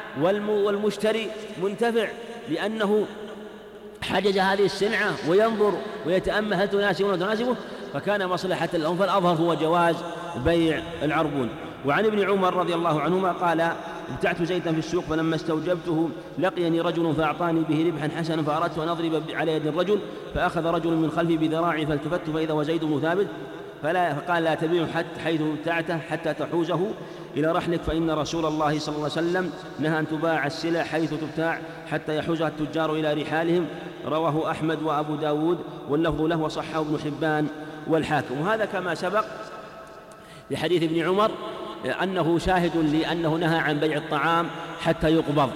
Speaker 1: والمشتري منتفع لأنه حجز هذه السلعة وينظر ويتأمل هل تناسبه ولا تناسبه، فكان مصلحة لهم. فالأظهر هو جواز بيع العربون. وعن ابن عمر رضي الله عنهما قال ابتعت زيتا في السوق فلما استوجبته لقيني رجل فأعطاني به ربحا حسنا فأردت أن أضرب على يد الرجل، فأخذ رجل من خلفي بذراعي فالتفت فإذا هو زيد بن ثابت، فلا فقال لا تبيع حتى حيث ابتعته حتى تحوزه إلى رحلك، فإن رسول الله صلى الله عليه وسلم نهى أن تباع السلع حيث تبتاع حتى يحوزها التجار إلى رحالهم. رواه أحمد وأبو داود واللفظ له وصححه ابن حبان والحاكم. وهذا كما سبق لحديث ابن عمر أنه شاهد لأنه نهى عن بيع الطعام حتى يقبض.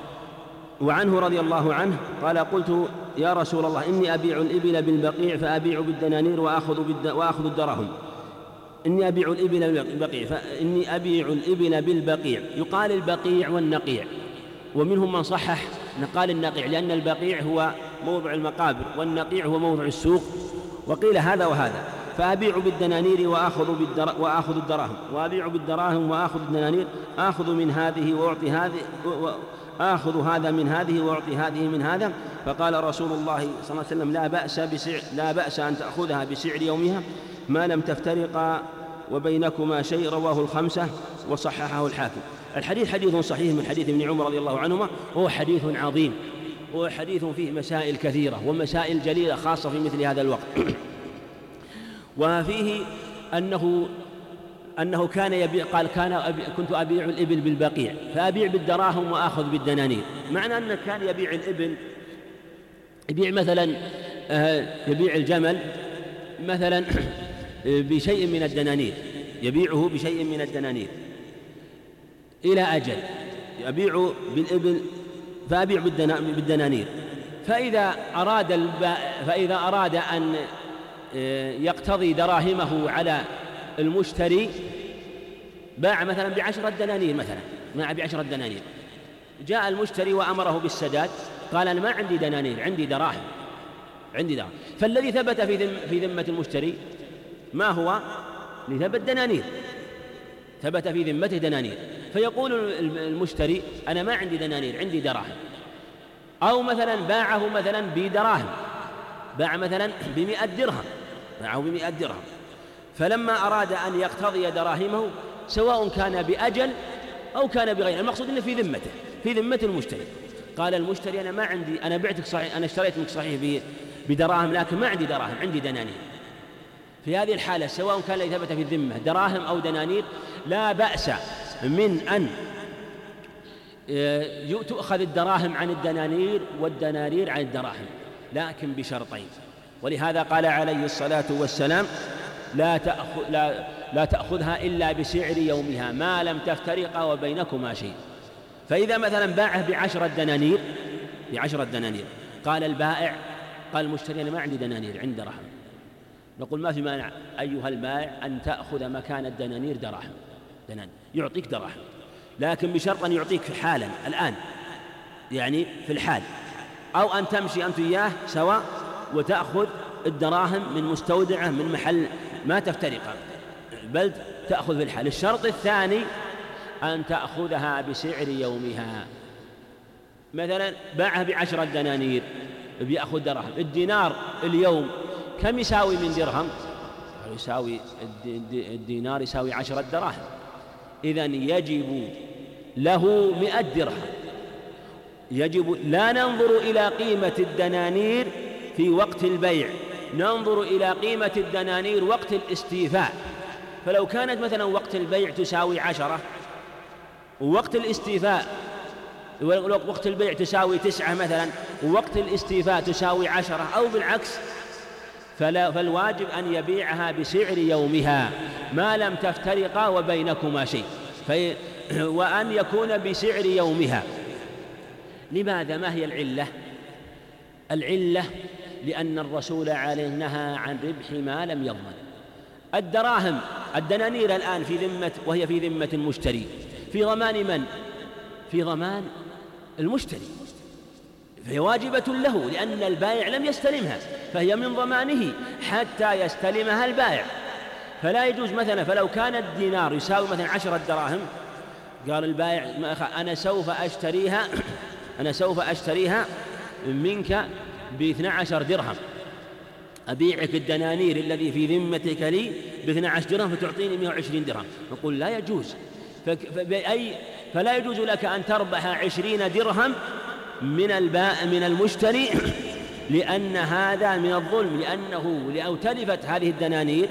Speaker 1: وعنه رضي الله عنه قال قلت يا رسول الله إني أبيع الإبل بالبقيع فأبيع بالدنانير وأخذ, بالد... وأخذ الدراهم. إني أبيع الإبل بالبقيع فإني أبيع الإبل بالبقيع. يقال البقيع والنقيع، ومنهم من صحح قال النقيع لأن البقيع هو موضع المقابر والنقيع هو موضع السوق، وقيل هذا وهذا. فأبيع بالدنانير وآخذ, بالدر... وآخذ الدراهم، وأبيع بالدراهم وآخذ الدنانير، آخذ من هذه وأعطي هذه و... آخذ هذا من هذه وأعطي هذه من هذا. فقال رسول الله صلى الله عليه وسلم لا بأس, بسعر لا بأس أن تأخذها بسعر يومها ما لم تفترقا وبينكما شيء. رواه الخمسة وصححه الحاكم. الحديث حديث صحيح من حديث ابن عمر رضي الله عنهما، وهو حديث عظيم، وهو حديث فيه مسائل كثيرة ومسائل جليلة خاصة في مثل هذا الوقت. وفيه أنه أنه كان يبيع قال كان أبي كنت أبيع الإبل بالبقيع فأبيع بالدراهم وآخذ بالدنانير، معنى أنه كان يبيع الإبل يبيع مثلا يبيع الجمل مثلا بشيء من الدنانير، يبيعه بشيء من الدنانير إلى أجل، يبيع بالإبل فأبيع بالدنانير. فإذا أراد الب... فإذا أراد أن يقتضي دراهمه على المشتري باع مثلا بعشرة دنانير، مثلا باع بعشرة دنانير، جاء المشتري وأمره بالسداد قال أنا ما عندي دنانير عندي دراهم عندي دراهم فالذي ثبت في ذم في ذمة المشتري ما هو؟ لثبت دنانير، ثبت في ذمته دنانير، فيقول المشتري أنا ما عندي دنانير عندي دراهم، أو مثلا باعه مثلا بدراهم، باع مثلا بمئة درهم، باعه بمئة درهم، فلما أراد أن يقتضي دراهمه سواء كان بأجل أو كان بغير، المقصود أنه في ذمته، في ذمة المشتري. قال المشتري أنا ما عندي، أنا بعتك صحيح، أنا اشتريت منك صحيح بدراهم لكن ما عندي دراهم، عندي دنانير. في هذه الحالة سواء كان الذي ثبت في الذمة دراهم أو دنانير لا بأس من أن تؤخذ الدراهم عن الدنانير والدنانير عن الدراهم، لكن بشرطين. ولهذا قال عليه الصلاة والسلام لا تأخذ لا, لا تأخذها إلا بسعر يومها ما لم تفترقا وبينكما شيء. فإذا مثلا باعه بعشرة دنانير بعشرة دنانير قال البائع، قال المشتري أنا ما عندي دنانير، عندي دراهم، نقول ما في مانع أيها البائع أن تأخذ مكان الدنانير دراهم، دنانير يعطيك دراهم، لكن بشرط أن يعطيك حالا الآن، يعني في الحال، أو أن تمشي أنت إياه سواء وتأخذ الدراهم من مستودعه من محل ما تفترقا، بل تأخذ في الحال. الشرط الثاني أن تأخذها بسعر يومها. مثلا باعها بعشرة دنانير بيأخذ دراهم، الدينار اليوم كم يساوي من درهم؟ يساوي الدينار يساوي عشرة دراهم، إذن يجب له مئة درهم. يجب لا ننظر إلى قيمة الدنانير في وقت البيع، ننظر إلى قيمة الدنانير وقت الاستيفاء. فلو كانت مثلا وقت البيع تساوي عشرة ووقت الاستيفاء وقت البيع تساوي تسعة مثلا ووقت الاستيفاء تساوي عشرة أو بالعكس، فلا فالواجب أن يبيعها بسعر يومها ما لم تفترقا وبينكما شيء، في وأن يكون بسعر يومها. لماذا؟ ما هي العلة؟ العلة لأن الرسول عليه نهى عن ربح ما لم يضمن. الدراهم الدنانير الآن في ذمة، وهي في ذمة المشتري، في ضمان من؟ في ضمان المشتري، فهي واجبة له لأن البائع لم يستلمها، فهي من ضمانه حتى يستلمها البائع. فلا يجوز مثلا، فلو كان الدينار يساوي مثلا عشرة دراهم قال البائع أنا سوف أشتريها أنا سوف أشتريها منك باثنى عشر درهم، أبيعك الدنانير الذي في ذمتك لي باثنى عشر درهم فتعطيني مئة وعشرين درهم. نقول لا يجوز، فبأي فلا يجوز لك أن تربح عشرين درهم من الباء من المشتري لأن هذا من الظلم، لأنه لو تلفت هذه الدنانير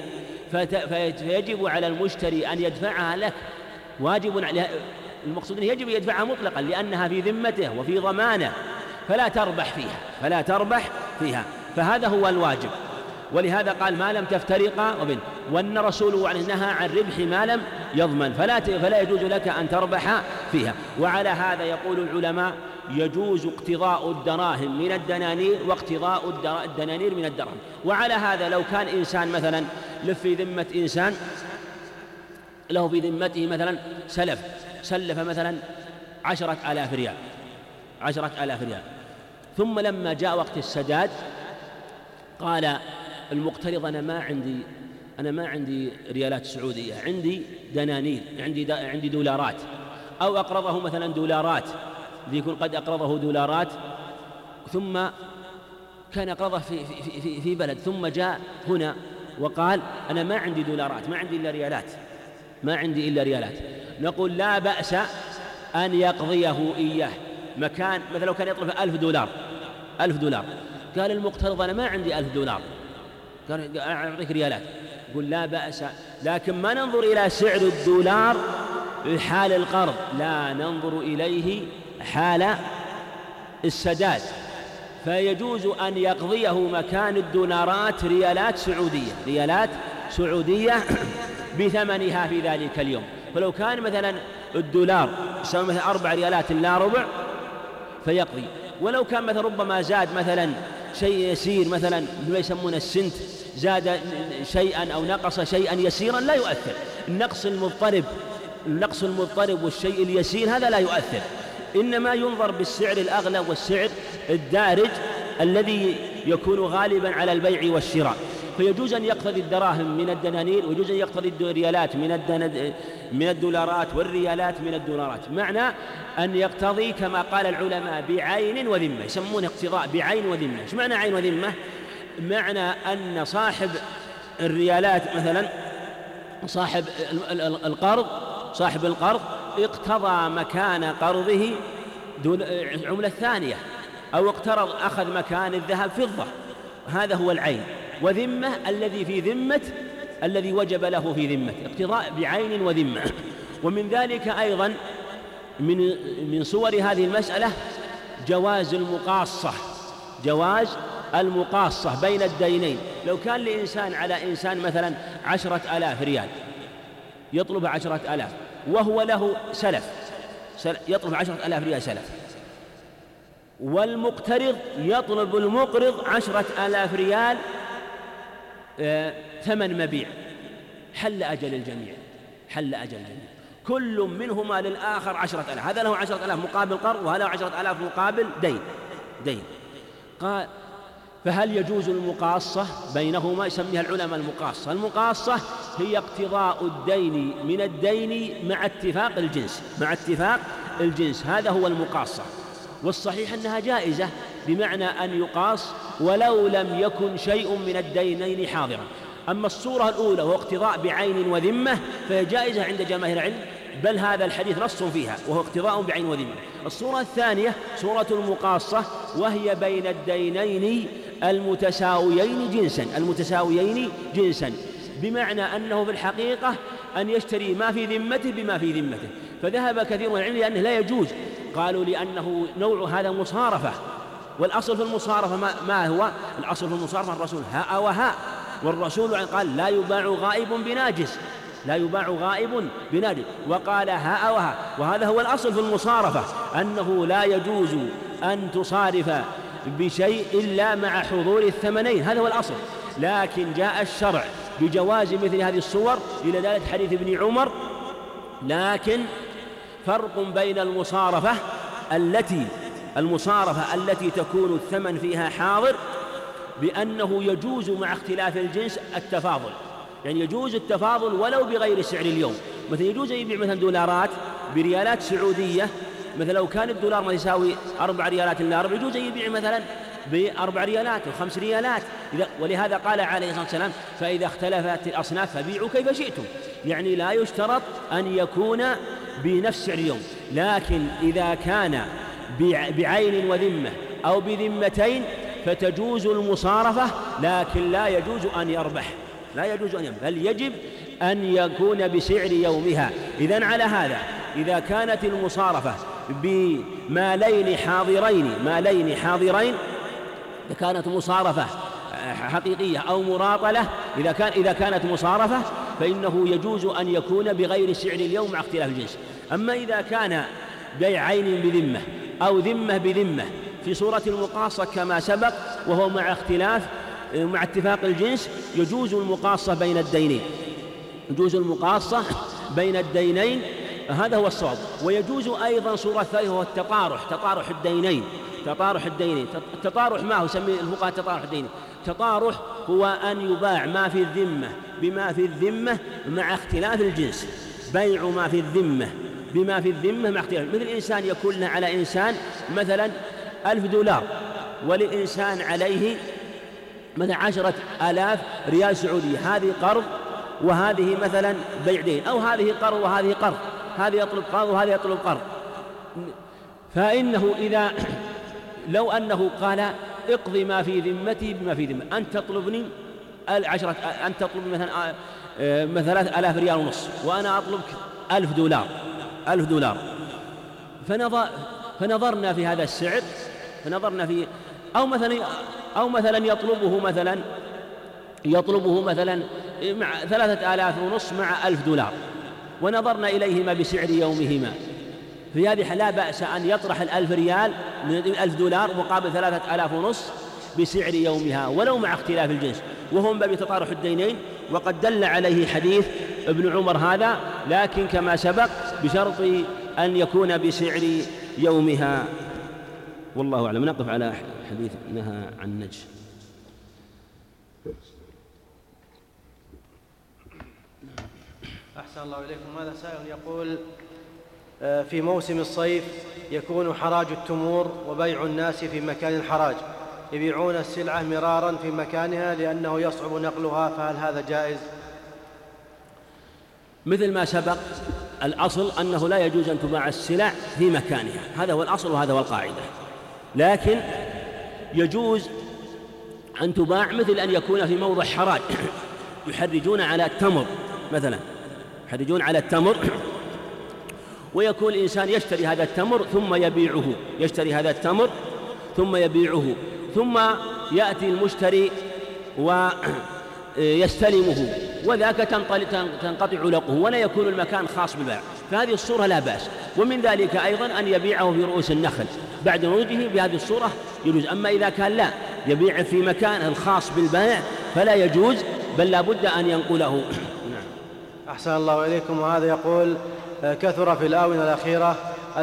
Speaker 1: فيجب على المشتري أن يدفعها لك، واجب المقصود أنه يجب يدفعها مطلقا لأنها في ذمته وفي ضمانه، فلا تربح فيها فلا تربح فيها فهذا هو الواجب. ولهذا قال ما لم تفترقا وبين، وأن رسوله نهى عن ربح ما لم يضمن، فلا فلا يجوز لك أن تربح فيها. وعلى هذا يقول العلماء يجوز اقتضاء الدراهم من الدنانير واقتضاء الدنانير من الدرهم. وعلى هذا لو كان إنسان مثلا له في ذمة إنسان له في ذمته مثلا سلف سلف مثلا عشرة آلاف ريال عشرة آلاف ريال ثم لما جاء وقت السداد قال المقترض أنا ما عندي أنا ما عندي ريالات سعودية، عندي دنانير، عندي عندي دولارات، أو أقرضه مثلا دولارات، يكون قد أقرضه دولارات ثم كان أقرضه في, في, في, في بلد، ثم جاء هنا وقال أنا ما عندي دولارات، ما عندي إلا ريالات ما عندي إلا ريالات نقول لا بأس أن يقضيه إياه مكان. مثلا لو كان يطلب ألف دولار ألف دولار قال المقترض أنا ما عندي ألف دولار، قال أعطيك ريالات، يقول لا بأس، لكن ما ننظر إلى سعر الدولار حال القرض، لا ننظر إليه حال السداد، فيجوز أن يقضيه مكان الدولارات ريالات سعودية ريالات سعودية بثمنها في ذلك اليوم. فلو كان مثلا الدولار يساوي مثلا أربع ريالات لا ربع فيقضي، ولو كان مثلا ربما زاد مثلا شيء يسير مثلا ما يسمونه السنت، زاد شيئا أو نقص شيئا يسيرا لا يؤثر. النقص المضطرب النقص المضطرب والشيء اليسير هذا لا يؤثر، إنما ينظر بالسعر الأغلى والسعر الدارج الذي يكون غالبا على البيع والشراء. فيجوز أن يقتضي الدراهم من الدنانير، ويجوز أن يقتضي الريالات من الدن... من الدولارات والريالات من الدولارات. معنى أن يقتضي كما قال العلماء بعين وذمة، يسمونه اقتضاء بعين وذمة. ايش معنى عين وذمة؟ معنى أن صاحب الريالات مثلا، صاحب القرض صاحب القرض اقتضى مكان قرضه عملة ثانية، أو اقترض أخذ مكان الذهب فضة، هذا هو العين. وذمة الذي في ذمة الذي وجب له في ذمة، اقتضاء بعين وذمة. ومن ذلك أيضا من من صور هذه المسألة جواز المقاصة، جواز المقاصة بين الدينين. لو كان لإنسان على إنسان مثلا عشرة آلاف ريال يطلب عشرة آلاف، وهو له سلف يطلب عشرة آلاف ريال سلف، والمقترض يطلب المقرض عشرة آلاف ريال آه ثمن مبيع، حل أجل الجميع، حل أجل الجميع، كل منهما للآخر عشرة آلاف، هذا له عشرة آلاف مقابل قرض، وهذا له عشرة آلاف مقابل دين دين قال فهل يجوز المقاصة بينهما؟ يسميها العلماء المقاصة. المقاصة هي اقتضاء الدين من الدين مع اتفاق الجنس، مع اتفاق الجنس، هذا هو المقاصة. والصحيح أنها جائزة، بمعنى أن يقاص ولو لم يكن شيء من الدينين حاضرا. أما الصورة الأولى وهو اقتضاء بعين وذمة فهي جائزة عند جماهير العلم، بل هذا الحديث نص فيها وهو اقتضاء بعين وذمة. الصورة الثانية صورة المقاصة، وهي بين الدينين المتساويين جنسا، المتساويين جنسا، بمعنى أنه في الحقيقة أن يشتري ما في ذمته بما في ذمته. فذهب كثير من العلم لأنه لا يجوز، قالوا لأنه نوع هذا مصارفة، والأصل في المصارفة ما, ما هو الأصل في المصارفة؟ الرسول هاء وهاء، والرسول قال لا يباع غائب بناجس، لا يباع غائب بناجس، وقال هاء وهاء، وهذا هو الأصل في المصارفة، أنه لا يجوز أن تصارف بشيء إلا مع حضور الثمنين، هذا هو الأصل. لكن جاء الشرع بجواز مثل هذه الصور إلى دلالة حديث ابن عمر. لكن فرق بين المصارفة التي المصارفة التي تكون الثمن فيها حاضر، بأنه يجوز مع اختلاف الجنس التفاضل، يعني يجوز التفاضل ولو بغير سعر اليوم. مثلا يجوز يبيع مثلا دولارات بريالات سعودية، مثلا لو كان الدولار ما يساوي أربع ريالات إلا أربع، يجوز يبيع مثلا بأربع ريالات وخمس ريالات. ولهذا قال عليه الصلاة والسلام فإذا اختلفت الأصناف فبيعوا كيف شئتم، يعني لا يشترط أن يكون بنفس سعر اليوم. لكن إذا كان بعين وذمة أو بذمتين فتجوز المصارفة، لكن لا يجوز أن يربح، لا يجوز أن يربح، بل يجب أن يكون بسعر يومها. إذن على هذا إذا كانت المصارفة بمالين حاضرين مالين حاضرين إذا كانت مصارفة حقيقية أو مراطلة، إذا كان إذا كانت مصارفة فإنه يجوز أن يكون بغير سعر اليوم مع اختلاف الجنس. أما إذا كان بيع عين بذمة أو ذمة بذمة في صورة المقاصة كما سبق، وهو مع اختلاف مع اتفاق الجنس، يجوز المقاصة بين الدينين، يجوز المقاصة بين الدينين، هذا هو الصواب. ويجوز أيضا صورة ثالثة وهو التطارح، تطارح الدينين، تطارح الدينين. التطارح ما هو يسمي الفقهاء تطارح الدينين؟ التطارح هو أن يباع ما في الذمة بما في الذمة مع اختلاف الجنس، بيع ما في الذمة بما في الذمة مع اختلاف. مثل إنسان يكون له على إنسان مثلا ألف دولار، ولإنسان عليه مثلا عشرة آلاف ريال سعودي، هذه قرض وهذه مثلا بيع دين، أو هذه قرض وهذه قرض، هذه يطلب قرض وهذا يطلب قرض. فإنه إذا لو أنه قال اقضي ما في ذمتي بما في ذمة، أنت تطلبني العشرة، أنت تطلب مثلا مثلا ثلاثة آلاف ريال ونص، وأنا أطلبك ألف دولار ألف دولار فنظر فنظرنا في هذا السعر، فنظرنا في أو مثلا أو مثلا يطلبه مثلا يطلبه مثلا مع ثلاثة آلاف ونص مع ألف دولار، ونظرنا إليهما بسعر يومهما، في هذه لا بأس أن يطرح الألف ريال من ألف دولار مقابل ثلاثة آلاف ونص بسعر يومها ولو مع اختلاف الجنس، وهم باب تطارح الدينين. وقد دل عليه حديث ابن عمر هذا، لكن كما سبق بشرط أن يكون بسعر يومها. والله أعلم. نقف على حديث نهى عن نجش.
Speaker 2: أحسن الله إليكم. هذا سائل يقول: في موسم الصيف يكون حراج التمور وبيع الناس في مكان الحراج، يبيعون السلعة مرارا في مكانها لأنه يصعب نقلها، فهل هذا جائز؟
Speaker 1: مثل ما سبق، الأصل أنه لا يجوز أن تباع السلع في مكانها، هذا هو الأصل وهذا هو القاعدة. لكن يجوز أن تباع مثل أن يكون في موضع حراج يحرجون على التمر مثلا، يحرجون على التمر، ويكون الإنسان يشتري هذا التمر ثم يبيعه، يشتري هذا التمر ثم يبيعه، ثم يأتي المشتري ويستلمه، وذاك تنقطع لقه ولا يكون المكان خاص بالبيع، فهذه الصورة لا بأس. ومن ذلك أيضا أن يبيعه في رؤوس النخل بعد نضجه، بهذه الصورة يجوز. أما إذا كان لا يبيع في مكان الخاص بالبيع فلا يجوز، بل لا بد أن ينقله.
Speaker 2: أحسن الله إليكم. وهذا يقول: كثر في الآونة الأخيرة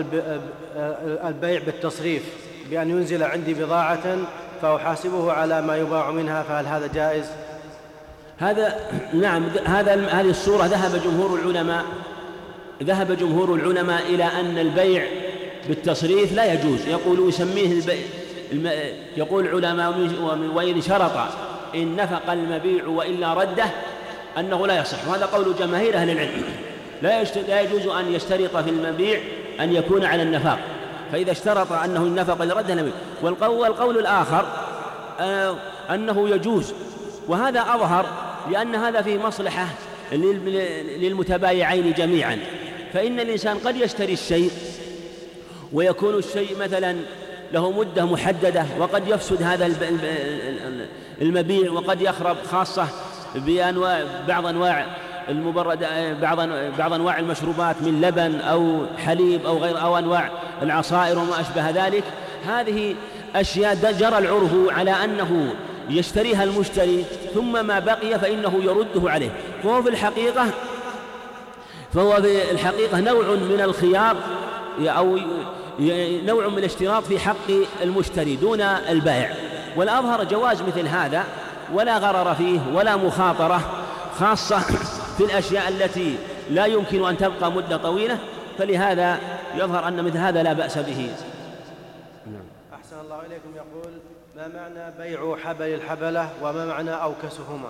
Speaker 2: البيع بالتصريف، بأن ينزل عندي بضاعة فأحاسبه على ما يباع منها، فهل هذا جائز؟
Speaker 1: هذا نعم، هذا هذه الصورة ذهب جمهور العلماء ذهب جمهور العلماء إلى أن البيع بالتصريف لا يجوز، يقول يسميه البيع الم... يقول العلماء: وإن شرط إن نفق المبيع وإلا رده أنه لا يصح. وهذا قول جماهير أهل العلم، لا, يشت... لا يجوز أن يشترط في المبيع أن يكون على النفاق، فإذا اشترط أنه النفق لرده لم يكن. والقول, والقول الآخر آه أنه يجوز، وهذا أظهر لأن هذا فيه مصلحة للمتبايعين جميعا. فإن الإنسان قد يشتري الشيء ويكون الشيء مثلا له مدة محددة، وقد يفسد هذا المبيع وقد يخرب، خاصة بأنواع بعض أنواع المبردة، بعض بعض أنواع المشروبات من لبن أو حليب أو غير، أو أنواع العصائر وما أشبه ذلك. هذه أشياء جرى العرف على أنه يشتريها المشتري، ثم ما بقي فإنه يرده عليه، فهو في الحقيقة فهو في الحقيقة نوع من الخيار أو نوع من الاشتراط في حق المشتري دون البائع. والأظهر جواز مثل هذا، ولا غرر فيه ولا مخاطرة، خاصة في الأشياء التي لا يمكن أن تبقى مدة طويلة، فلهذا يظهر أن مثل هذا لا بأس به.
Speaker 2: أحسن الله إليكم. يقول: ما معنى بيع حبل الحبلة وما معنى أوكسهما؟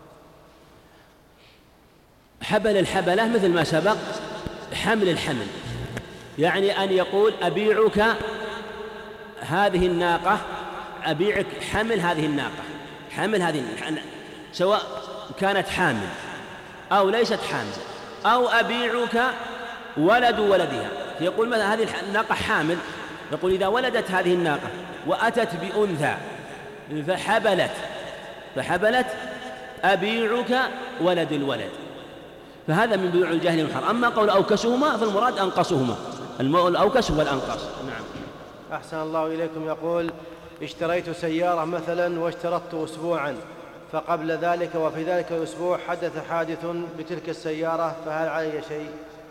Speaker 1: حبل الحبلة مثل ما سبق حمل الحمل، يعني أن يقول: أبيعك هذه الناقة، أبيعك حمل هذه الناقة، حمل هذه الناقة، سواء كانت حامل أو ليست حامل، أو أبيعك ولد ولدها. يقول مثلا هذه الناقة حامل، يقول: إذا ولدت هذه الناقة وأتت بأنثى فحبلت فحبلت أبيعك ولد الولد، فهذا من بيوع الجاهل المحرم. أما قول أوكسهما فالمراد أنقصهما، الأوكس هو الأنقص. نعم.
Speaker 2: أحسن الله إليكم. يقول: اشتريت سيارة مثلا واشترطت أسبوعا، فقبل ذلك وفي ذلك الأسبوع حدث حادث بتلك السيارة، فهل علي شيء؟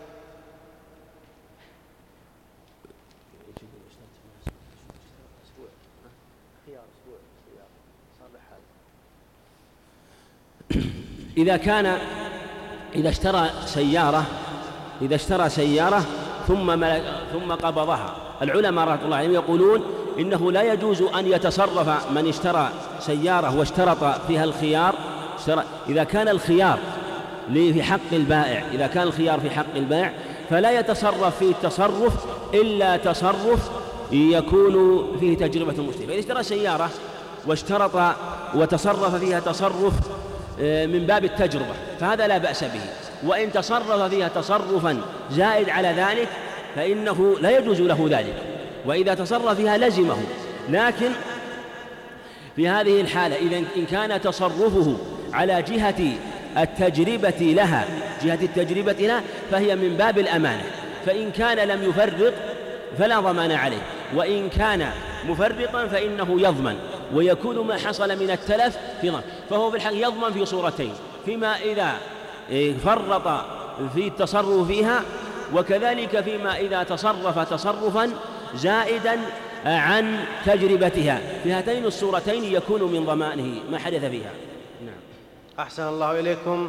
Speaker 1: إذا كان إذا اشترى سيارة إذا اشترى سيارة ثم ثم قبضها، العلماء رحمة الله عليهم يقولون إنه لا يجوز أن يتصرف من اشترى سيارة واشترط فيها الخيار. إذا كان الخيار في حق البائع إذا كان الخيار في حق البائع فلا يتصرف فيه التصرف إلا تصرف يكون فيه تجربة المشتري. فإذا اشترى سيارة واشترط وتصرف فيها تصرف من باب التجربة فهذا لا بأس به، وإن تصرف فيها تصرفا زائد على ذلك فإنه لا يجوز له ذلك، وإذا تصرف فيها لزمه. لكن في هذه الحالة إذا إن كان تصرفه على جهة التجربة لها جهة التجربة لها فهي من باب الأمانة، فإن كان لم يفرط فلا ضمان عليه، وإن كان مفرطا فإنه يضمن، ويكون ما حصل من التلف في ضمان. فهو بالحق يضمن في صورتين: فيما إذا فرط في التصرف فيها، وكذلك فيما إذا تصرف تصرفا زائدا عن تجربتها. في هاتين الصورتين يكون من ضمانه ما حدث فيها. نعم.
Speaker 2: أحسن الله إليكم.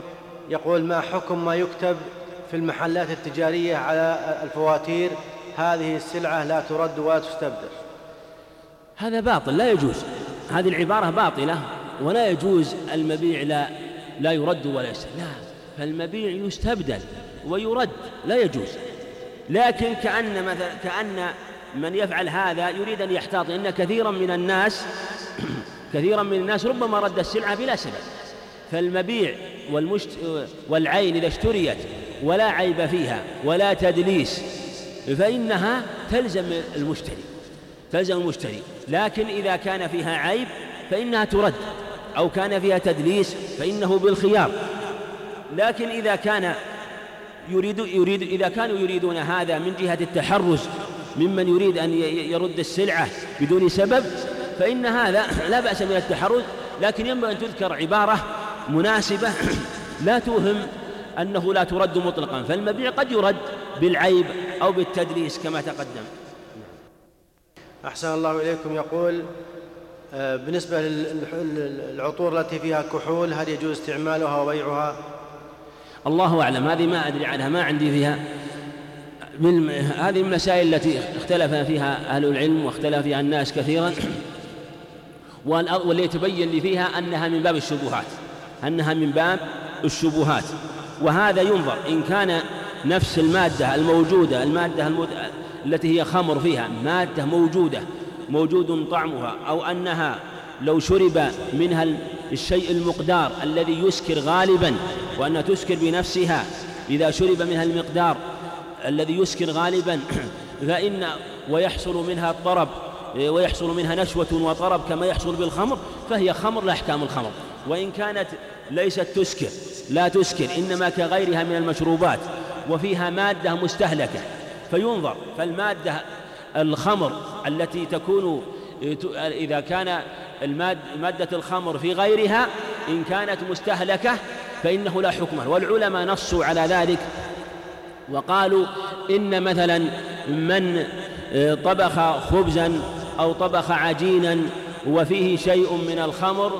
Speaker 2: يقول: ما حكم ما يكتب في المحلات التجارية على الفواتير: هذه السلعة لا ترد ولا تستبدل؟
Speaker 1: هذا باطل، لا يجوز. هذه العبارة باطلة، ولا يجوز المبيع لا لا يرد ولا يستبدل، لا، فالمبيع يستبدل ويرد، لا يجوز. لكن كأن مثلا كأن من يفعل هذا يريد أن يحتاط، إن كثيرا من الناس كثيرا من الناس ربما رد السلعة بلا سبب. فالمبيع والمشت... والعين إذا اشتريت ولا عيب فيها ولا تدليس فإنها تلزم المشتري تلزم المشتري لكن إذا كان فيها عيب فإنها ترد، أو كان فيها تدليس فإنه بالخيار. لكن إذا كان يريد يريد إذا كانوا يريدون هذا من جهة التحرز ممن يريد أن يرد السلعة بدون سبب، فإن هذا لا بأس من التحرز، لكن ينبغي أن تذكر عبارة مناسبة لا توهم أنه لا ترد مطلقا، فالمبيع قد يرد بالعيب أو بالتدليس كما تقدم.
Speaker 2: أحسن الله إليكم. يقول: بالنسبة للعطور التي فيها كحول هل يجوز استعمالها وبيعها؟
Speaker 1: الله أعلم، هذه ما أدري عنها، ما عندي فيها. من هذه المسائل التي اختلف فيها أهل العلم واختلف فيها الناس كثيرا، واللي يتبين لي فيها أنها من باب الشبهات أنها من باب الشبهات وهذا ينظر. إن كان نفس المادة الموجودة المادة المد... التي هي خمر فيها مادة موجودة موجود طعمها، أو أنها لو شرب منها الشيء المقدار الذي يسكر غالبا، وأنها تسكر بنفسها إذا شرب منها المقدار الذي يسكر غالبا فإن ويحصل منها الطرب ويحصل منها نشوة وطرب كما يحصل بالخمر، فهي خمر لأحكام الخمر. وإن كانت ليست تسكر لا تسكر إنما كغيرها من المشروبات وفيها مادة مستهلكة فينظر. فالمادة الخمر التي تكون إذا كان مادة الخمر في غيرها إن كانت مستهلكة فإنه لا حكم له، والعلماء نصوا على ذلك وقالوا إن مثلا من طبخ خبزا أو طبخ عجينا وفيه شيء من الخمر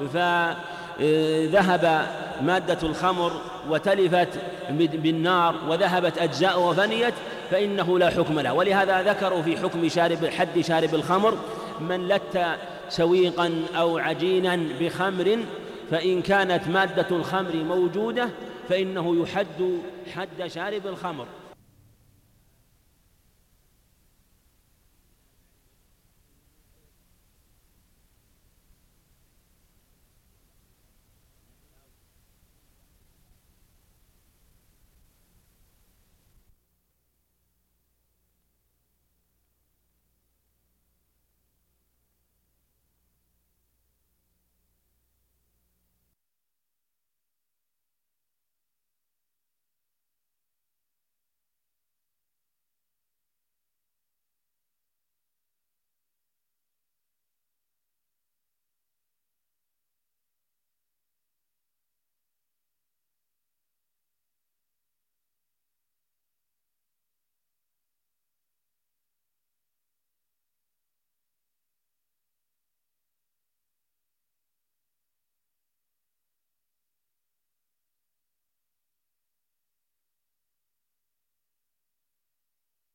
Speaker 1: فذهب مادة الخمر وتلفت بالنار وذهبت أجزاء وفنيت فإنه لا حكم له. ولهذا ذكروا في حكم شارب حد شارب الخمر: من لت سويقا أو عجينا بخمر فإن كانت مادة الخمر موجودة فإنه يحد حد شارب الخمر.